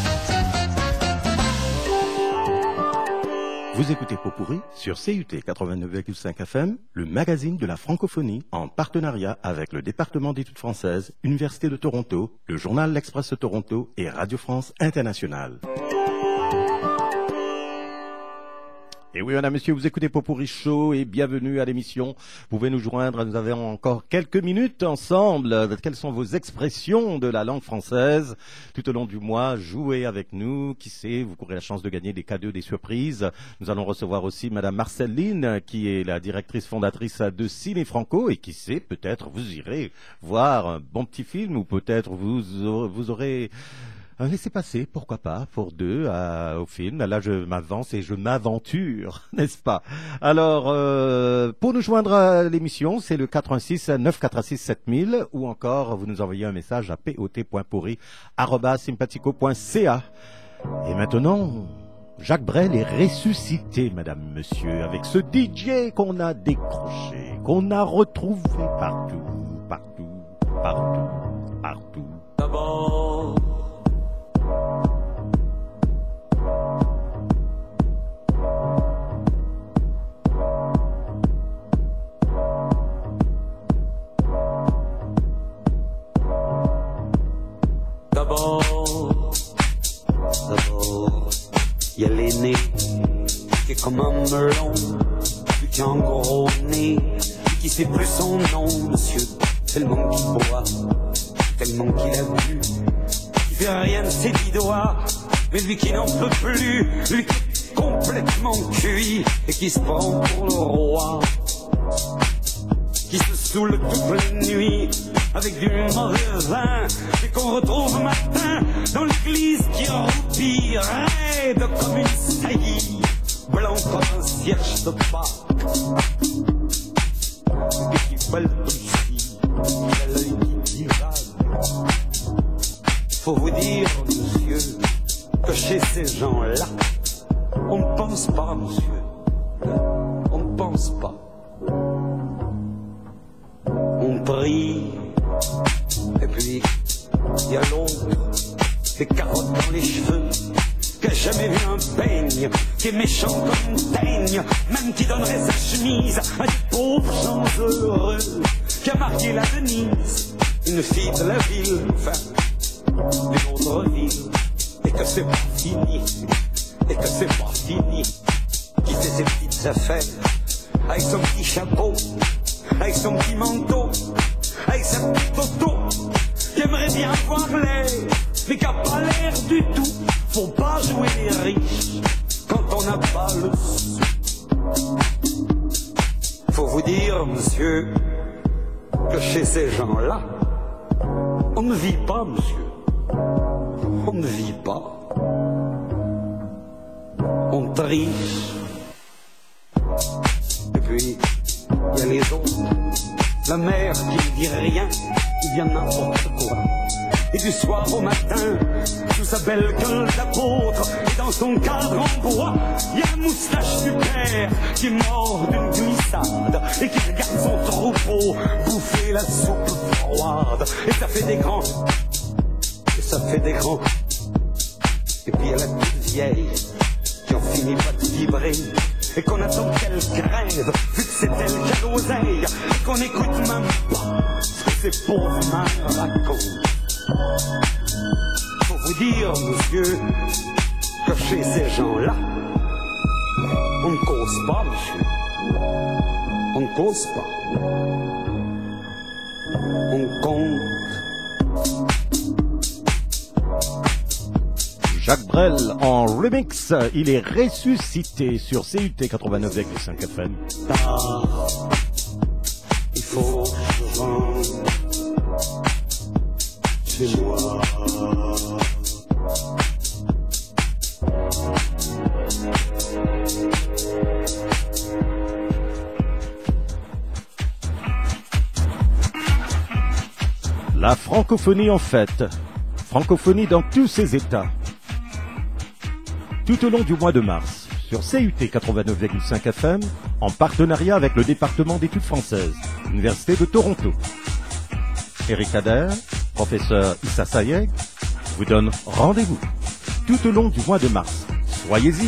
Vous écoutez Popurrí sur C U T quatre-vingt-neuf virgule cinq F M, le magazine de la francophonie, en partenariat avec le département d'études françaises, Université de Toronto, le journal L'Express de Toronto et Radio France Internationale. Et oui, madame, monsieur, vous écoutez Popurrí Show et bienvenue à l'émission. Vous pouvez nous joindre, nous avons encore quelques minutes ensemble. Quelles sont vos expressions de la langue française tout au long du mois? Jouez avec nous, qui sait, vous courez la chance de gagner des cadeaux, des surprises. Nous allons recevoir aussi madame Marceline, qui est la directrice fondatrice de Ciné Franco, et qui sait, peut-être vous irez voir un bon petit film, ou peut-être vous, vous aurez... Laissez passer, pourquoi pas, pour deux euh, au film. Là, je m'avance et je m'aventure, n'est-ce pas? Alors, euh, pour nous joindre à l'émission, c'est le quatre un six neuf quatre six sept mille ou encore vous nous envoyez un message à p o t point pourri arobase sympatico point c a. Et maintenant, Jacques Brel est ressuscité, madame, monsieur, avec ce D J qu'on a décroché, qu'on a retrouvé partout, partout, partout, partout. D'abord, D'abord, d'abord, y a l'aîné qui est comme un melon, puis qui a un gros nez, qui sait plus son nom, monsieur, tellement qu'il boit, tellement qu'il a bu, qui fait rien de ses dix doigts, mais lui qui n'en peut plus, lui qui est complètement cuit et qui se prend pour le roi, qui se saoule toute la nuit avec du mauvais vin et qu'on retrouve matin dans l'église qui roupille, raide comme une saillie, blanc comme un cierge de Pâques, et qui balbutie, qui a l'œil qui divague. Faut vous dire, monsieur, que chez ces gens-là, on ne pense pas, monsieur, on ne pense pas. On prie. Et puis, il y a l'autre, des carottes dans les cheveux, qui a jamais vu un peigne, qui est méchant comme une teigne, même qui donnerait sa chemise à des pauvres gens heureux, qui a marié la Denise, une fille de la ville, enfin, d'une autre ville, et que c'est pas fini, et que c'est pas fini, qui fait ses petites affaires, avec son petit chapeau, avec son petit manteau, avec sa petite auto, qui aimerait bien avoir l'air, mais qui a pas l'air du tout. Faut pas jouer les riches quand on n'a pas le sou. Faut vous dire, monsieur, que chez ces gens-là, on ne vit pas, monsieur. On ne vit pas. On triche. Et puis, il y a les autres. La mère qui ne dit rien, il vient n'importe quoi. Et du soir au matin, sous sa belle gueule d'apôtre, et dans son cadre en bois, il y a la moustache du père qui est mort d'une glissade et qui regarde son troupeau bouffer la soupe froide. Et ça fait des grands, et ça fait des grands. Et puis il y a la petite vieille qui en finit pas de vibrer. Et qu'on attend qu'elle crève, vu que c'est elle qui a l'oseille, et qu'on n'écoute même pas ce que ces pauvres mains racontent. Faut vous dire, monsieur, que chez ces gens-là, on ne cause pas, monsieur. On ne cause pas. On compte. Jacques Brel en remix. Il est ressuscité sur C U T quatre-vingt-neuf virgule cinq F M. Il faut que je rentre chez moi. La francophonie en fête. Francophonie dans tous ses états. Tout au long du mois de mars, sur C U T quatre-vingt-neuf virgule cinq F M, en partenariat avec le département d'études françaises, l'Université de Toronto. Eric Kader, professeur Issa Sayeg, vous donne rendez-vous tout au long du mois de mars. Soyez-y.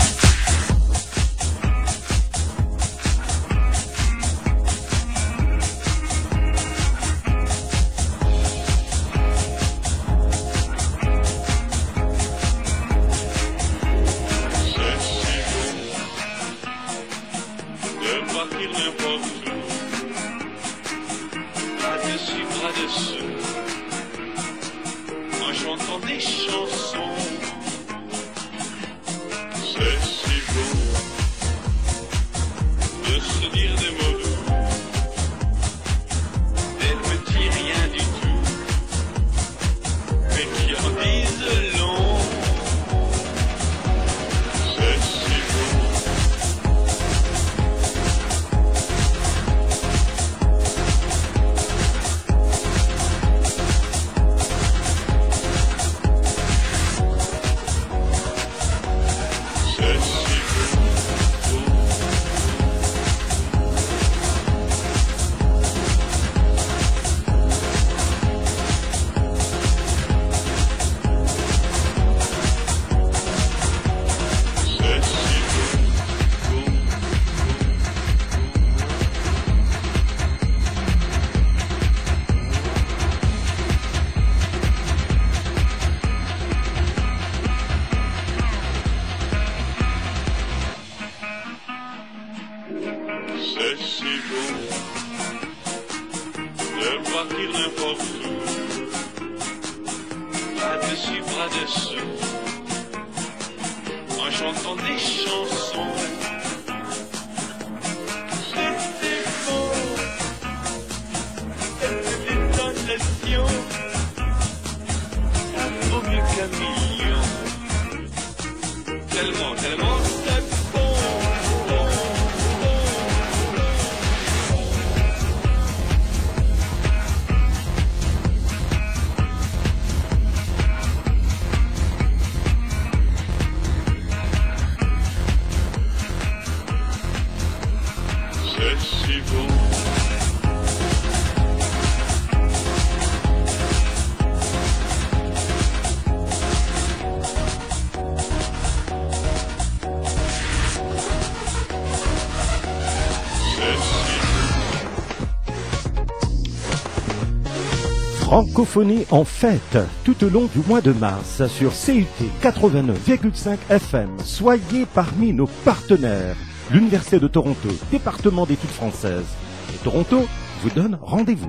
Francophonie en fête tout au long du mois de mars sur C U T quatre-vingt-neuf virgule cinq F M. Soyez parmi nos partenaires. L'Université de Toronto, département d'études françaises. Et Toronto vous donne rendez-vous.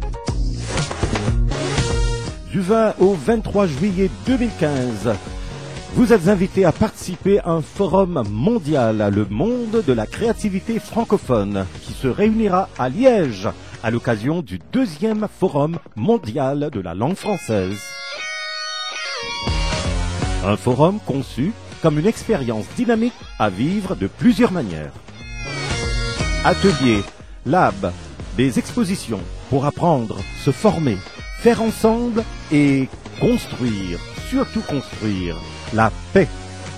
Du vingt au vingt-trois juillet deux mille quinze, vous êtes invités à participer à un forum mondial, le monde de la créativité francophone, qui se réunira à Liège à l'occasion du deuxième forum mondial de la langue française. Un forum conçu comme une expérience dynamique à vivre de plusieurs manières. Ateliers, labs, des expositions pour apprendre, se former, faire ensemble et construire, surtout construire, la paix.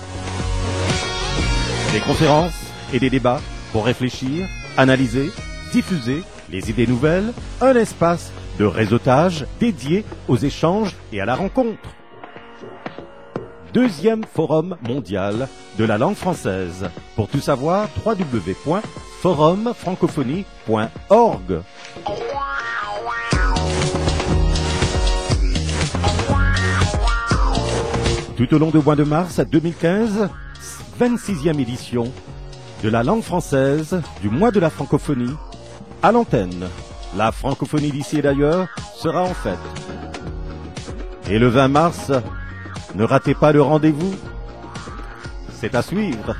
Des conférences et des débats pour réfléchir, analyser, diffuser les idées nouvelles, un espace de réseautage dédié aux échanges et à la rencontre. Deuxième forum mondial de la langue française. Pour tout savoir, w w w point forum francophonie point org. Tout au long du mois de mars deux mille quinze, vingt-sixième édition de la langue française du mois de la francophonie à l'antenne. La francophonie d'ici et d'ailleurs sera en fête. Et le vingt mars, Ne ratez pas le rendez-vous. C'est à suivre.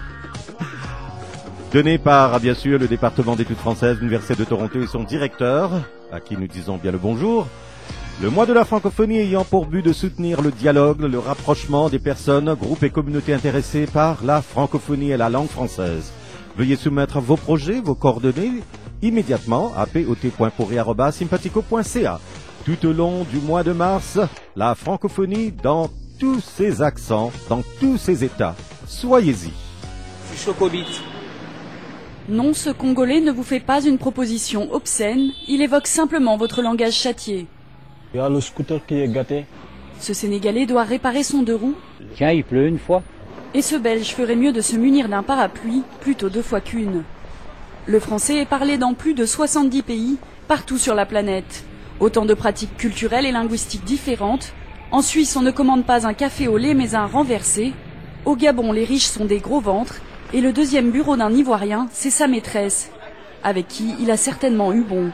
Donné par, bien sûr, le département d'études françaises de l'Université de Toronto et son directeur, à qui nous disons bien le bonjour. Le mois de la francophonie ayant pour but de soutenir le dialogue, le rapprochement des personnes, groupes et communautés intéressés par la francophonie et la langue française. Veuillez soumettre vos projets, vos coordonnées immédiatement à p o t point pourri arobase sympatico point c a. Tout au long du mois de mars, la francophonie dans tous ses accents, dans tous ses états. Soyez-y. Je suis chocobite. Non, ce Congolais ne vous fait pas une proposition obscène, il évoque simplement votre langage châtié. Il y a le scooter qui est gâté. Ce Sénégalais doit réparer son deux roues. Tiens, il pleut une fois. Et ce Belge ferait mieux de se munir d'un parapluie, plutôt deux fois qu'une. Le français est parlé dans plus de soixante-dix pays, partout sur la planète. Autant de pratiques culturelles et linguistiques différentes. En Suisse, on ne commande pas un café au lait, mais un renversé. Au Gabon, les riches sont des gros ventres. Et le deuxième bureau d'un Ivoirien, c'est sa maîtresse, avec qui il a certainement eu bon.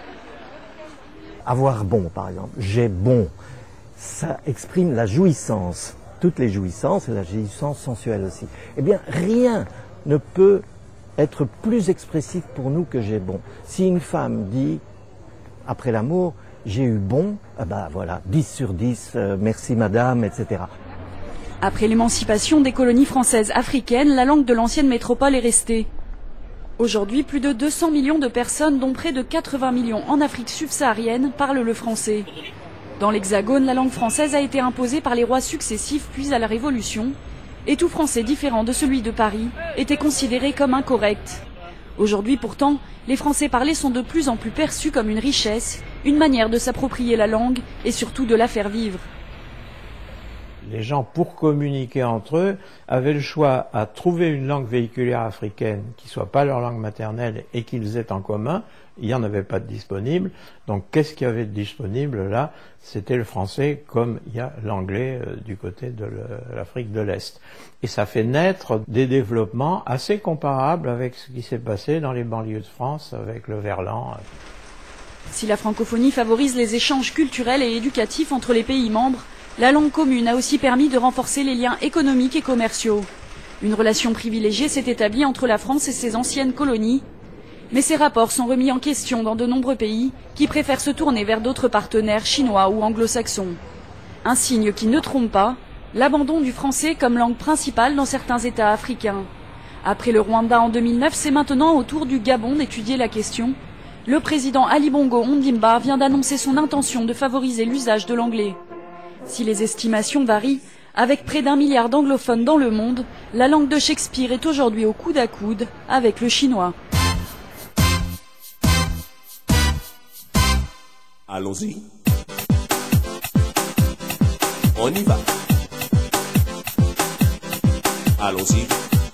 Avoir bon, par exemple, j'ai bon, ça exprime la jouissance, toutes les jouissances, et la jouissance sensuelle aussi. Eh bien, rien ne peut être plus expressif pour nous que j'ai bon. Si une femme dit, après l'amour, j'ai eu bon, eh ben voilà, dix sur dix, euh, merci madame, et cetera. Après l'émancipation des colonies françaises africaines, la langue de l'ancienne métropole est restée. Aujourd'hui, plus de deux cents millions de personnes, dont près de quatre-vingts millions en Afrique subsaharienne, parlent le français. Dans l'Hexagone, la langue française a été imposée par les rois successifs puis à la Révolution, et tout français différent de celui de Paris était considéré comme incorrect. Aujourd'hui pourtant, les français parlés sont de plus en plus perçus comme une richesse, une manière de s'approprier la langue et surtout de la faire vivre. Les gens, pour communiquer entre eux, avaient le choix à trouver une langue véhiculaire africaine qui soit pas leur langue maternelle et qu'ils aient en commun. Il n'y en avait pas de disponible. Donc, qu'est-ce qu'il y avait de disponible là? C'était le français, comme il y a l'anglais euh, du côté de l'Afrique de l'Est. Et ça fait naître des développements assez comparables avec ce qui s'est passé dans les banlieues de France avec le verlan. Si la francophonie favorise les échanges culturels et éducatifs entre les pays membres, la langue commune a aussi permis de renforcer les liens économiques et commerciaux. Une relation privilégiée s'est établie entre la France et ses anciennes colonies, mais ces rapports sont remis en question dans de nombreux pays qui préfèrent se tourner vers d'autres partenaires chinois ou anglo-saxons. Un signe qui ne trompe pas, l'abandon du français comme langue principale dans certains États africains. Après le Rwanda en deux mille neuf, c'est maintenant au tour du Gabon d'étudier la question. Le président Ali Bongo Ondimba vient d'annoncer son intention de favoriser l'usage de l'anglais. Si les estimations varient, avec près d'un milliard d'anglophones dans le monde, la langue de Shakespeare est aujourd'hui au coude à coude avec le chinois. Allons-y. On y va. Allons-y.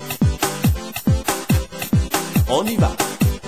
On y va.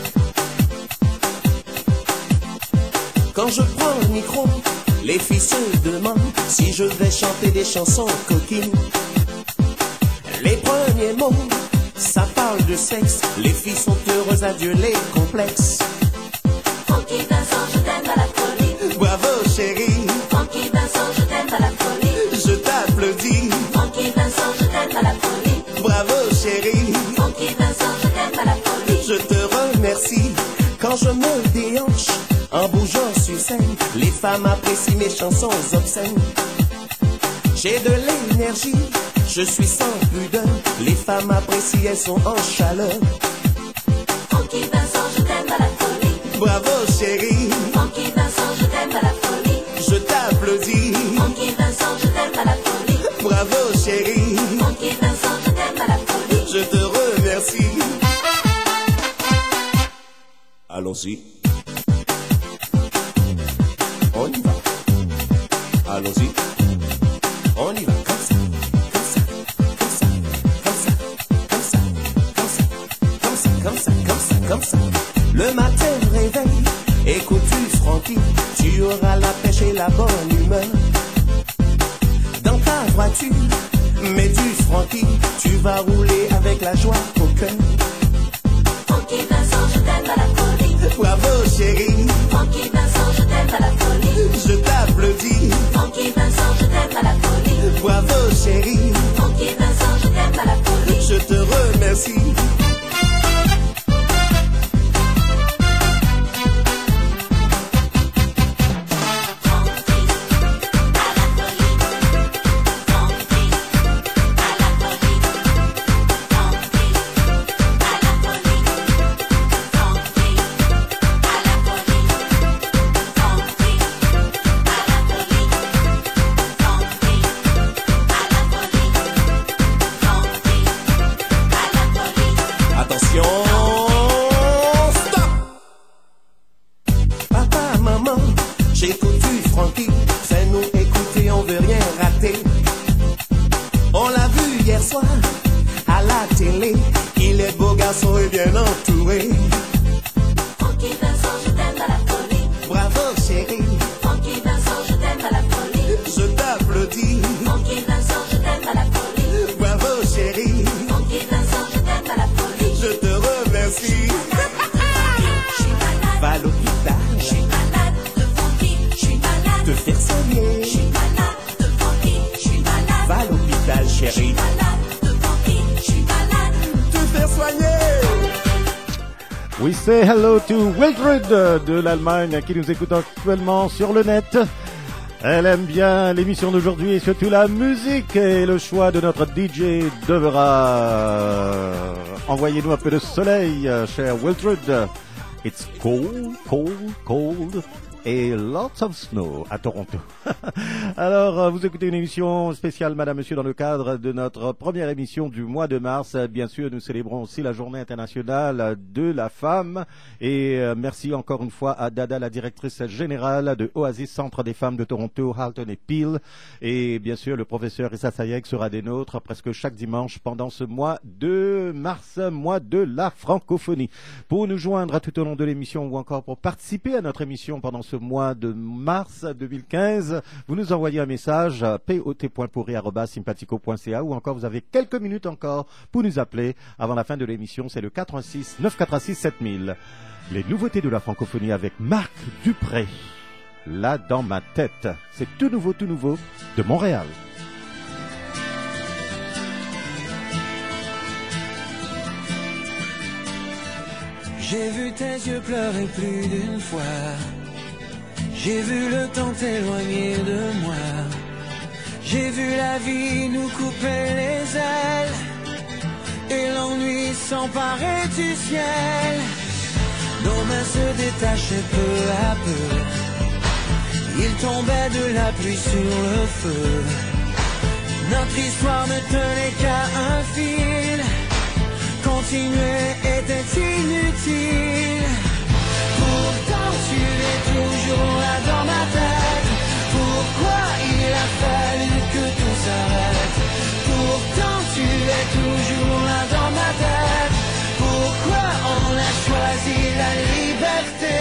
Quand je prends le micro, les filles se demandent si je vais chanter des chansons coquines. Les premiers mots, ça parle de sexe. Les filles sont heureuses, adieu les complexes. Francky Vincent, je t'aime à la folie. Bravo chérie. Francky Vincent, je t'aime à la folie. Je t'applaudis. Francky Vincent, je t'aime à la folie. Bravo chérie. Francky Vincent, je t'aime à la folie. Je te remercie. Quand je me déhanche en bougeant sur scène, les femmes apprécient mes chansons obscènes. J'ai de l'énergie, je suis sans pudeur. Les femmes apprécient, elles sont en chaleur. Francky Vincent, je t'aime à la folie. Bravo chérie. Francky Vincent, je t'aime à la folie. Je t'applaudis. Francky Vincent, je t'aime à la folie. Bravo chérie. Francky Vincent, je t'aime à la folie. Je te remercie. Allons-y. On y va. Allons-y. On y va. Comme ça. Comme ça. Comme ça. Comme ça. Comme ça. Comme ça. Comme ça. Comme ça. Comme ça. Comme ça. Le matin réveil. Écoute du Francky. Tu auras la pêche et la bonne humeur. Dans ta voiture. Mets du Francky. Tu vas rouler avec la joie au cœur. Francky Vincent, je t'aime à la folie. Bravo chérie. Francky Vincent, je t'aime à la folie. Je t'applaudis. Francky Vincent, je t'aime à la folie. Bravo chérie. Funky Vincent, je t'aime à la folie. Je te remercie. We say hello to Wilfred de l'Allemagne qui nous écoute actuellement sur le net. Elle aime bien l'émission d'aujourd'hui et surtout la musique et le choix de notre D J devra. Envoyez-nous un peu de soleil, cher Wilfred. It's cold, cold, cold. Et lots of snow à Toronto. Alors, vous écoutez une émission spéciale, Madame, Monsieur, dans le cadre de notre première émission du mois de mars. Bien sûr, nous célébrons aussi la Journée internationale de la femme. Et euh, merci encore une fois à Dada, la directrice générale de Oasis, Centre des femmes de Toronto, Halton et Peel. Et bien sûr, le professeur Issa Sayek sera des nôtres presque chaque dimanche pendant ce mois de mars, mois de la francophonie. Pour nous joindre tout au long de l'émission ou encore pour participer à notre émission pendant ce mois de mars deux mille quinze, vous nous envoyez un message à pot point pourri arobase sympathico point c a ou encore vous avez quelques minutes encore pour nous appeler avant la fin de l'émission. C'est le quatre un six neuf quatre six sept mille. Les nouveautés de la francophonie avec Marc Dupré. Là dans ma tête, c'est tout nouveau, tout nouveau de Montréal. J'ai vu tes yeux pleurer plus d'une fois. J'ai vu le temps t'éloigner de moi. J'ai vu la vie nous couper les ailes et l'ennui s'emparer du ciel. Nos mains se détachaient peu à peu. Il tombait de la pluie sur le feu. Notre histoire ne tenait qu'à un fil. Continuer était inutile. Pourtant tu es toujours là dans ma tête. Pourquoi il a fallu que tout s'arrête? Pourtant tu es toujours là dans ma tête. Pourquoi on a choisi la liberté?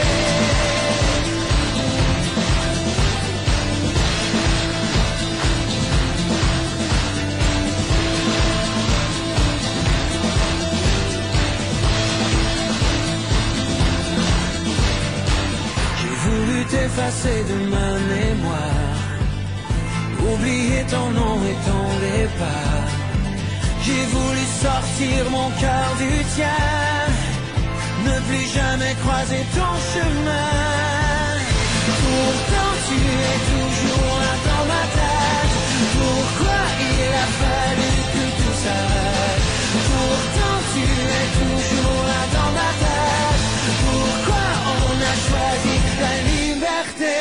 T'effacer de ma mémoire, oublier ton nom et ton départ. J'ai voulu sortir mon cœur du tien, ne plus jamais croiser ton chemin. Pourtant tu es toujours là dans ma tête. Pourquoi il a fallu que tout s'arrête? Pourtant tu es toujours là dans ma tête. Pourquoi on a choisi la liberté?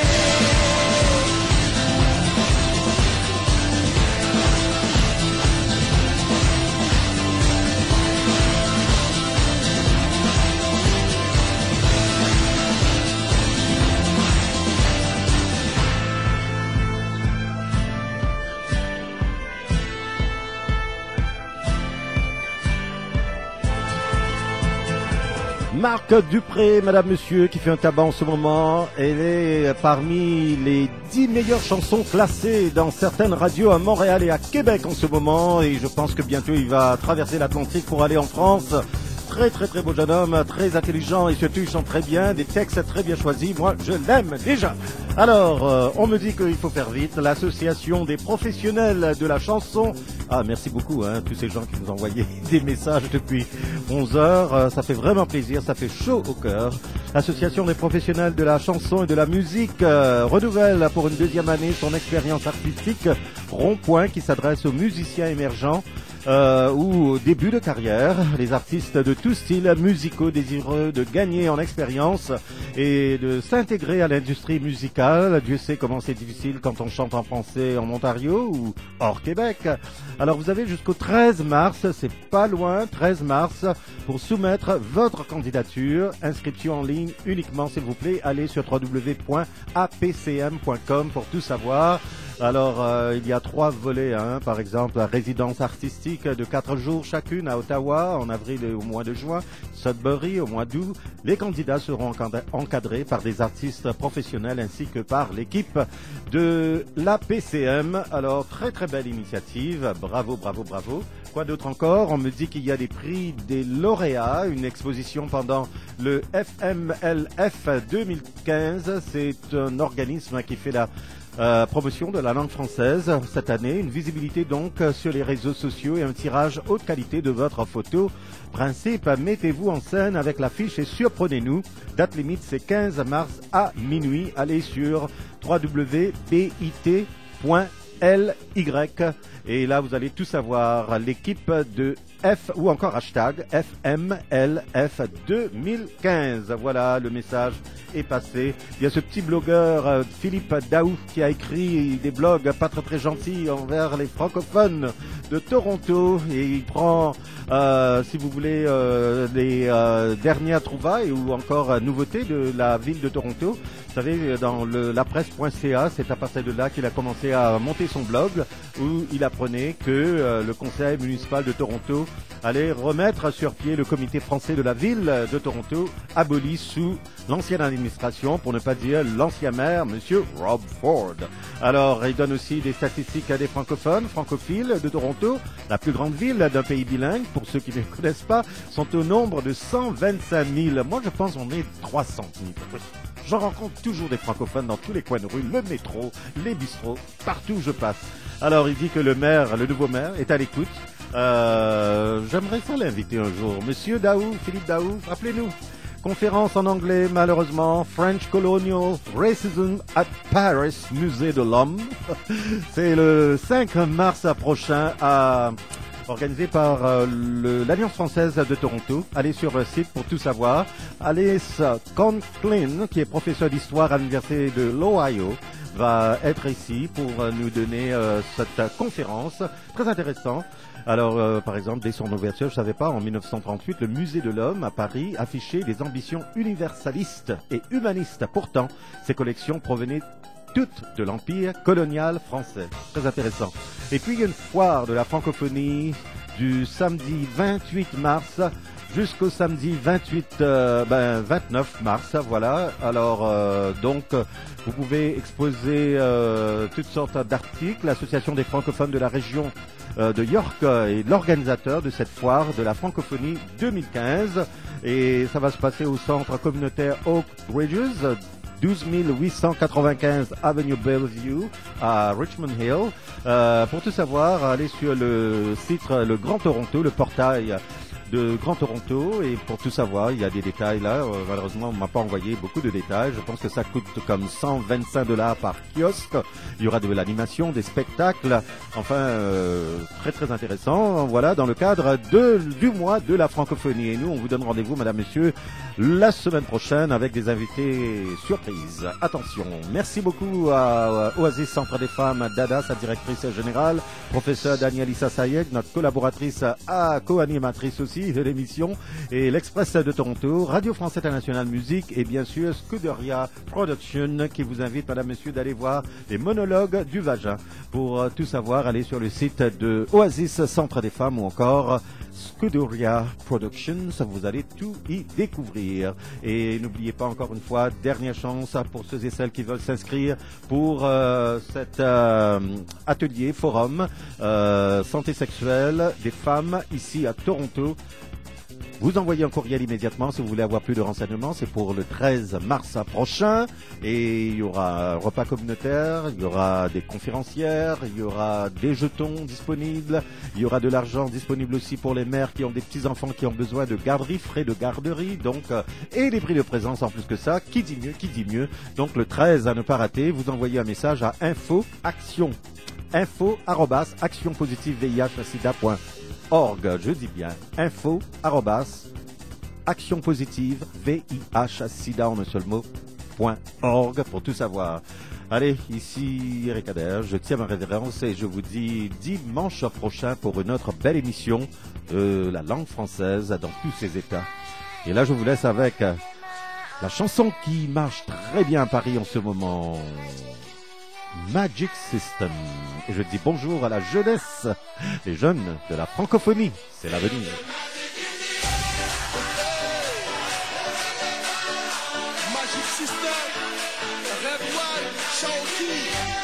Marc Dupré, Madame, Monsieur, qui fait un tabac en ce moment. Elle est parmi les dix meilleures chansons classées dans certaines radios à Montréal et à Québec en ce moment. Et je pense que bientôt il va traverser l'Atlantique pour aller en France. très très très beau jeune homme, très intelligent et surtout il chante très bien, des textes très bien choisis. Moi, je l'aime déjà. Alors, euh, on me dit qu'il faut faire vite. L'association des professionnels de la chanson. Ah, merci beaucoup, hein, tous ces gens qui nous envoyaient des messages depuis onze heures. Euh, ça fait vraiment plaisir, ça fait chaud au cœur. L'association des professionnels de la chanson et de la musique euh, renouvelle pour une deuxième année son expérience artistique Rond-Point qui s'adresse aux musiciens émergents. Euh, ou au début de carrière, les artistes de tous styles musicaux désireux de gagner en expérience et de s'intégrer à l'industrie musicale. Dieu sait comment c'est difficile quand on chante en français en Ontario ou hors Québec. Alors vous avez jusqu'au treize mars, c'est pas loin, treize mars, pour soumettre votre candidature. Inscription en ligne uniquement, s'il vous plaît. Allez sur w w w point a p c m point com pour tout savoir. Alors, euh, il y a trois volets, hein. Par exemple, la résidence artistique de quatre jours chacune à Ottawa, en avril et au mois de juin, Sudbury au mois d'août. Les candidats seront encadrés par des artistes professionnels ainsi que par l'équipe de l'A P C M. Alors, très très belle initiative, bravo, bravo, bravo. Quoi d'autre encore? On me dit qu'il y a des prix des lauréats, une exposition pendant le F M L F deux mille quinze. C'est un organisme qui fait la Euh, promotion de la langue française cette année, une visibilité donc sur les réseaux sociaux et un tirage haute qualité de votre photo. Principe, mettez-vous en scène avec l'affiche et surprenez-nous. Date limite, c'est quinze mars à minuit. Allez sur w w w point b i t point l y et là vous allez tout savoir. L'équipe de F ou encore hashtag F M L F deux mille quinze. Voilà, le message est passé. Il y a ce petit blogueur euh, Philippe Daou qui a écrit des blogs pas très très gentils envers les francophones de Toronto et il prend, euh, si vous voulez, euh, les euh, dernières trouvailles ou encore euh, nouveautés de la ville de Toronto. Vous savez, dans le, la presse point c a, c'est à partir de là qu'il a commencé à monter son blog où il apprenait que euh, le conseil municipal de Toronto allait remettre sur pied le comité français de la ville de Toronto, aboli sous l'ancienne administration, pour ne pas dire l'ancien maire, monsieur Rob Ford. Alors, il donne aussi des statistiques à des francophones, francophiles de Toronto, la plus grande ville d'un pays bilingue, pour ceux qui ne connaissent pas, sont au nombre de cent vingt-cinq mille. Moi, je pense qu'on est trois cent mille. J'en rencontre toujours des francophones dans tous les coins de rue, le métro, les bistrots, partout où je passe. Alors, il dit que le maire, le nouveau maire, est à l'écoute. Euh, j'aimerais ça l'inviter un jour. Monsieur Daou, Philippe Daou, rappelez-nous. Conférence en anglais, malheureusement. French Colonial Racism at Paris, Musée de l'Homme. C'est le cinq mars prochain, à, organisé par euh, le, l'Alliance française de Toronto. Allez sur le site pour tout savoir. Alice Conklin, qui est professeur d'histoire à l'Université de l'Ohio, va être ici pour nous donner euh, cette conférence. Très intéressant. Alors, euh, par exemple, dès son ouverture, je ne savais pas, en mille neuf cent trente-huit, le Musée de l'Homme à Paris affichait des ambitions universalistes et humanistes. Pourtant, ces collections provenaient toutes de l'Empire colonial français. Très intéressant. Et puis, il y a une foire de la francophonie du samedi vingt-huit mars jusqu'au samedi vingt-huit, euh, ben, vingt-neuf mars, voilà. Alors, euh, donc, vous pouvez exposer euh, toutes sortes d'articles. L'Association des francophones de la région euh, de York est l'organisateur de cette foire de la francophonie deux mille quinze. Et ça va se passer au centre communautaire Oak Ridges, douze mille huit cent quatre-vingt-quinze Avenue Bellevue à Richmond Hill. Euh, pour tout savoir, allez sur le site Le Grand Toronto, le portail de Grand Toronto, et pour tout savoir, il y a des détails là. Euh, malheureusement, on m'a pas envoyé beaucoup de détails. Je pense que ça coûte comme cent vingt-cinq dollars par kiosque. Il y aura de l'animation, des spectacles, enfin euh, très très intéressant. Voilà, dans le cadre de, du mois de la francophonie. Et nous, on vous donne rendez-vous, madame, monsieur, la semaine prochaine avec des invités surprises. Attention. Merci beaucoup à, à Oasis Centre des Femmes, Dada, sa directrice générale, professeur Danielissa Sayed, notre collaboratrice, à co-animatrice aussi de l'émission, et l'Express de Toronto, Radio France Internationale Musique, et bien sûr Scuderia Production, qui vous invite, madame, monsieur, d'aller voir les monologues du vagin. Pour euh, tout savoir, allez sur le site de Oasis Centre des Femmes ou encore Scuderia Productions, vous allez tout y découvrir. Et n'oubliez pas, encore une fois, dernière chance pour ceux et celles qui veulent s'inscrire pour euh, cet euh, atelier, forum, euh, santé sexuelle des femmes ici à Toronto. Vous envoyez un courriel immédiatement si vous voulez avoir plus de renseignements. C'est pour le treize mars prochain. Et il y aura un repas communautaire, il y aura des conférencières, il y aura des jetons disponibles, il y aura de l'argent disponible aussi pour les mères qui ont des petits-enfants qui ont besoin de garderie, frais de garderie. Donc, euh, et des prix de présence en plus que ça. Qui dit mieux, qui dit mieux. Donc le treize à ne pas rater, vous envoyez un message à info action. info arrobas action positive V I H sida point org. Je dis bien info arrobas action positive V I H sida en un seul mot point org pour tout savoir. Allez, ici Eric Adair, je tiens ma révérence et je vous dis dimanche prochain pour une autre belle émission de la langue française dans tous ses états. Et là je vous laisse avec la chanson qui marche très bien à Paris en ce moment, Magic System. Et je dis bonjour à la jeunesse, les jeunes de la francophonie, c'est l'avenir. Magic System, Red One, Shaoki.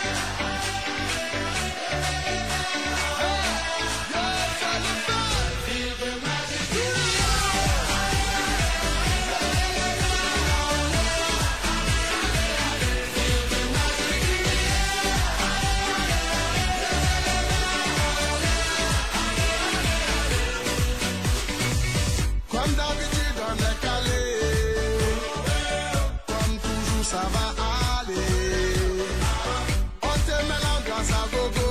Comme d'habitude on est calé, comme toujours ça va aller. On te met l'ambiance à gogo,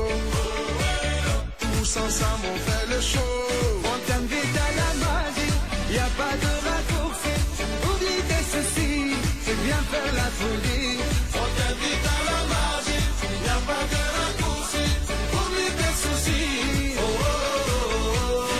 tous ensemble on fait le show. On t'invite à la magie, y a pas de raccourci. Oublie tes soucis, c'est bien faire la folie. On t'invite à la magie, y a pas de raccourci. Oublie tes soucis. Oh, oh, oh, oh.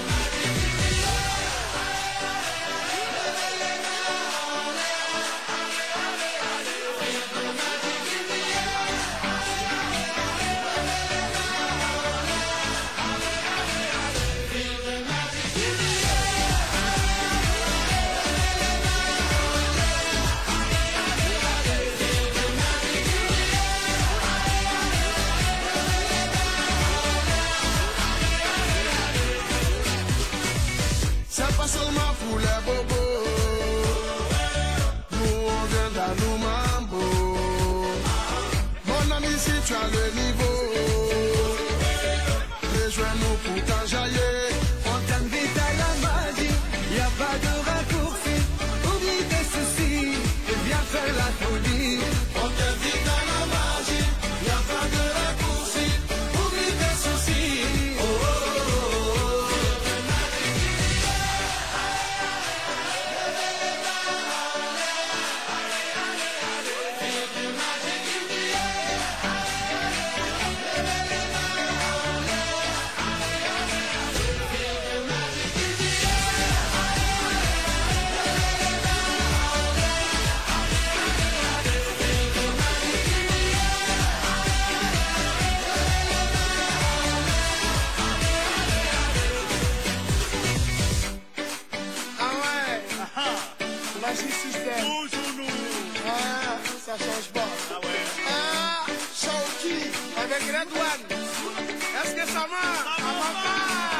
C'est pas seulement pour les bobos, nous on vient d'Anoumambo. Mon ami, si tu as le niveau, rejoins-nous pour t'enjailler. On t'invite à la magie, y a pas de raccourci. Oublie tes soucis, et viens faire la folie. On t'invite à la magie, y a pas de raccourci. Oublie tes soucis. Oh, oh, oh, oh. Ah ouais, Magic System. Toujours nous. Ah, ça change pas. Ah ouais. Ah, Shaoki avec Red One. Est-ce que ça marche? Ça marche pas.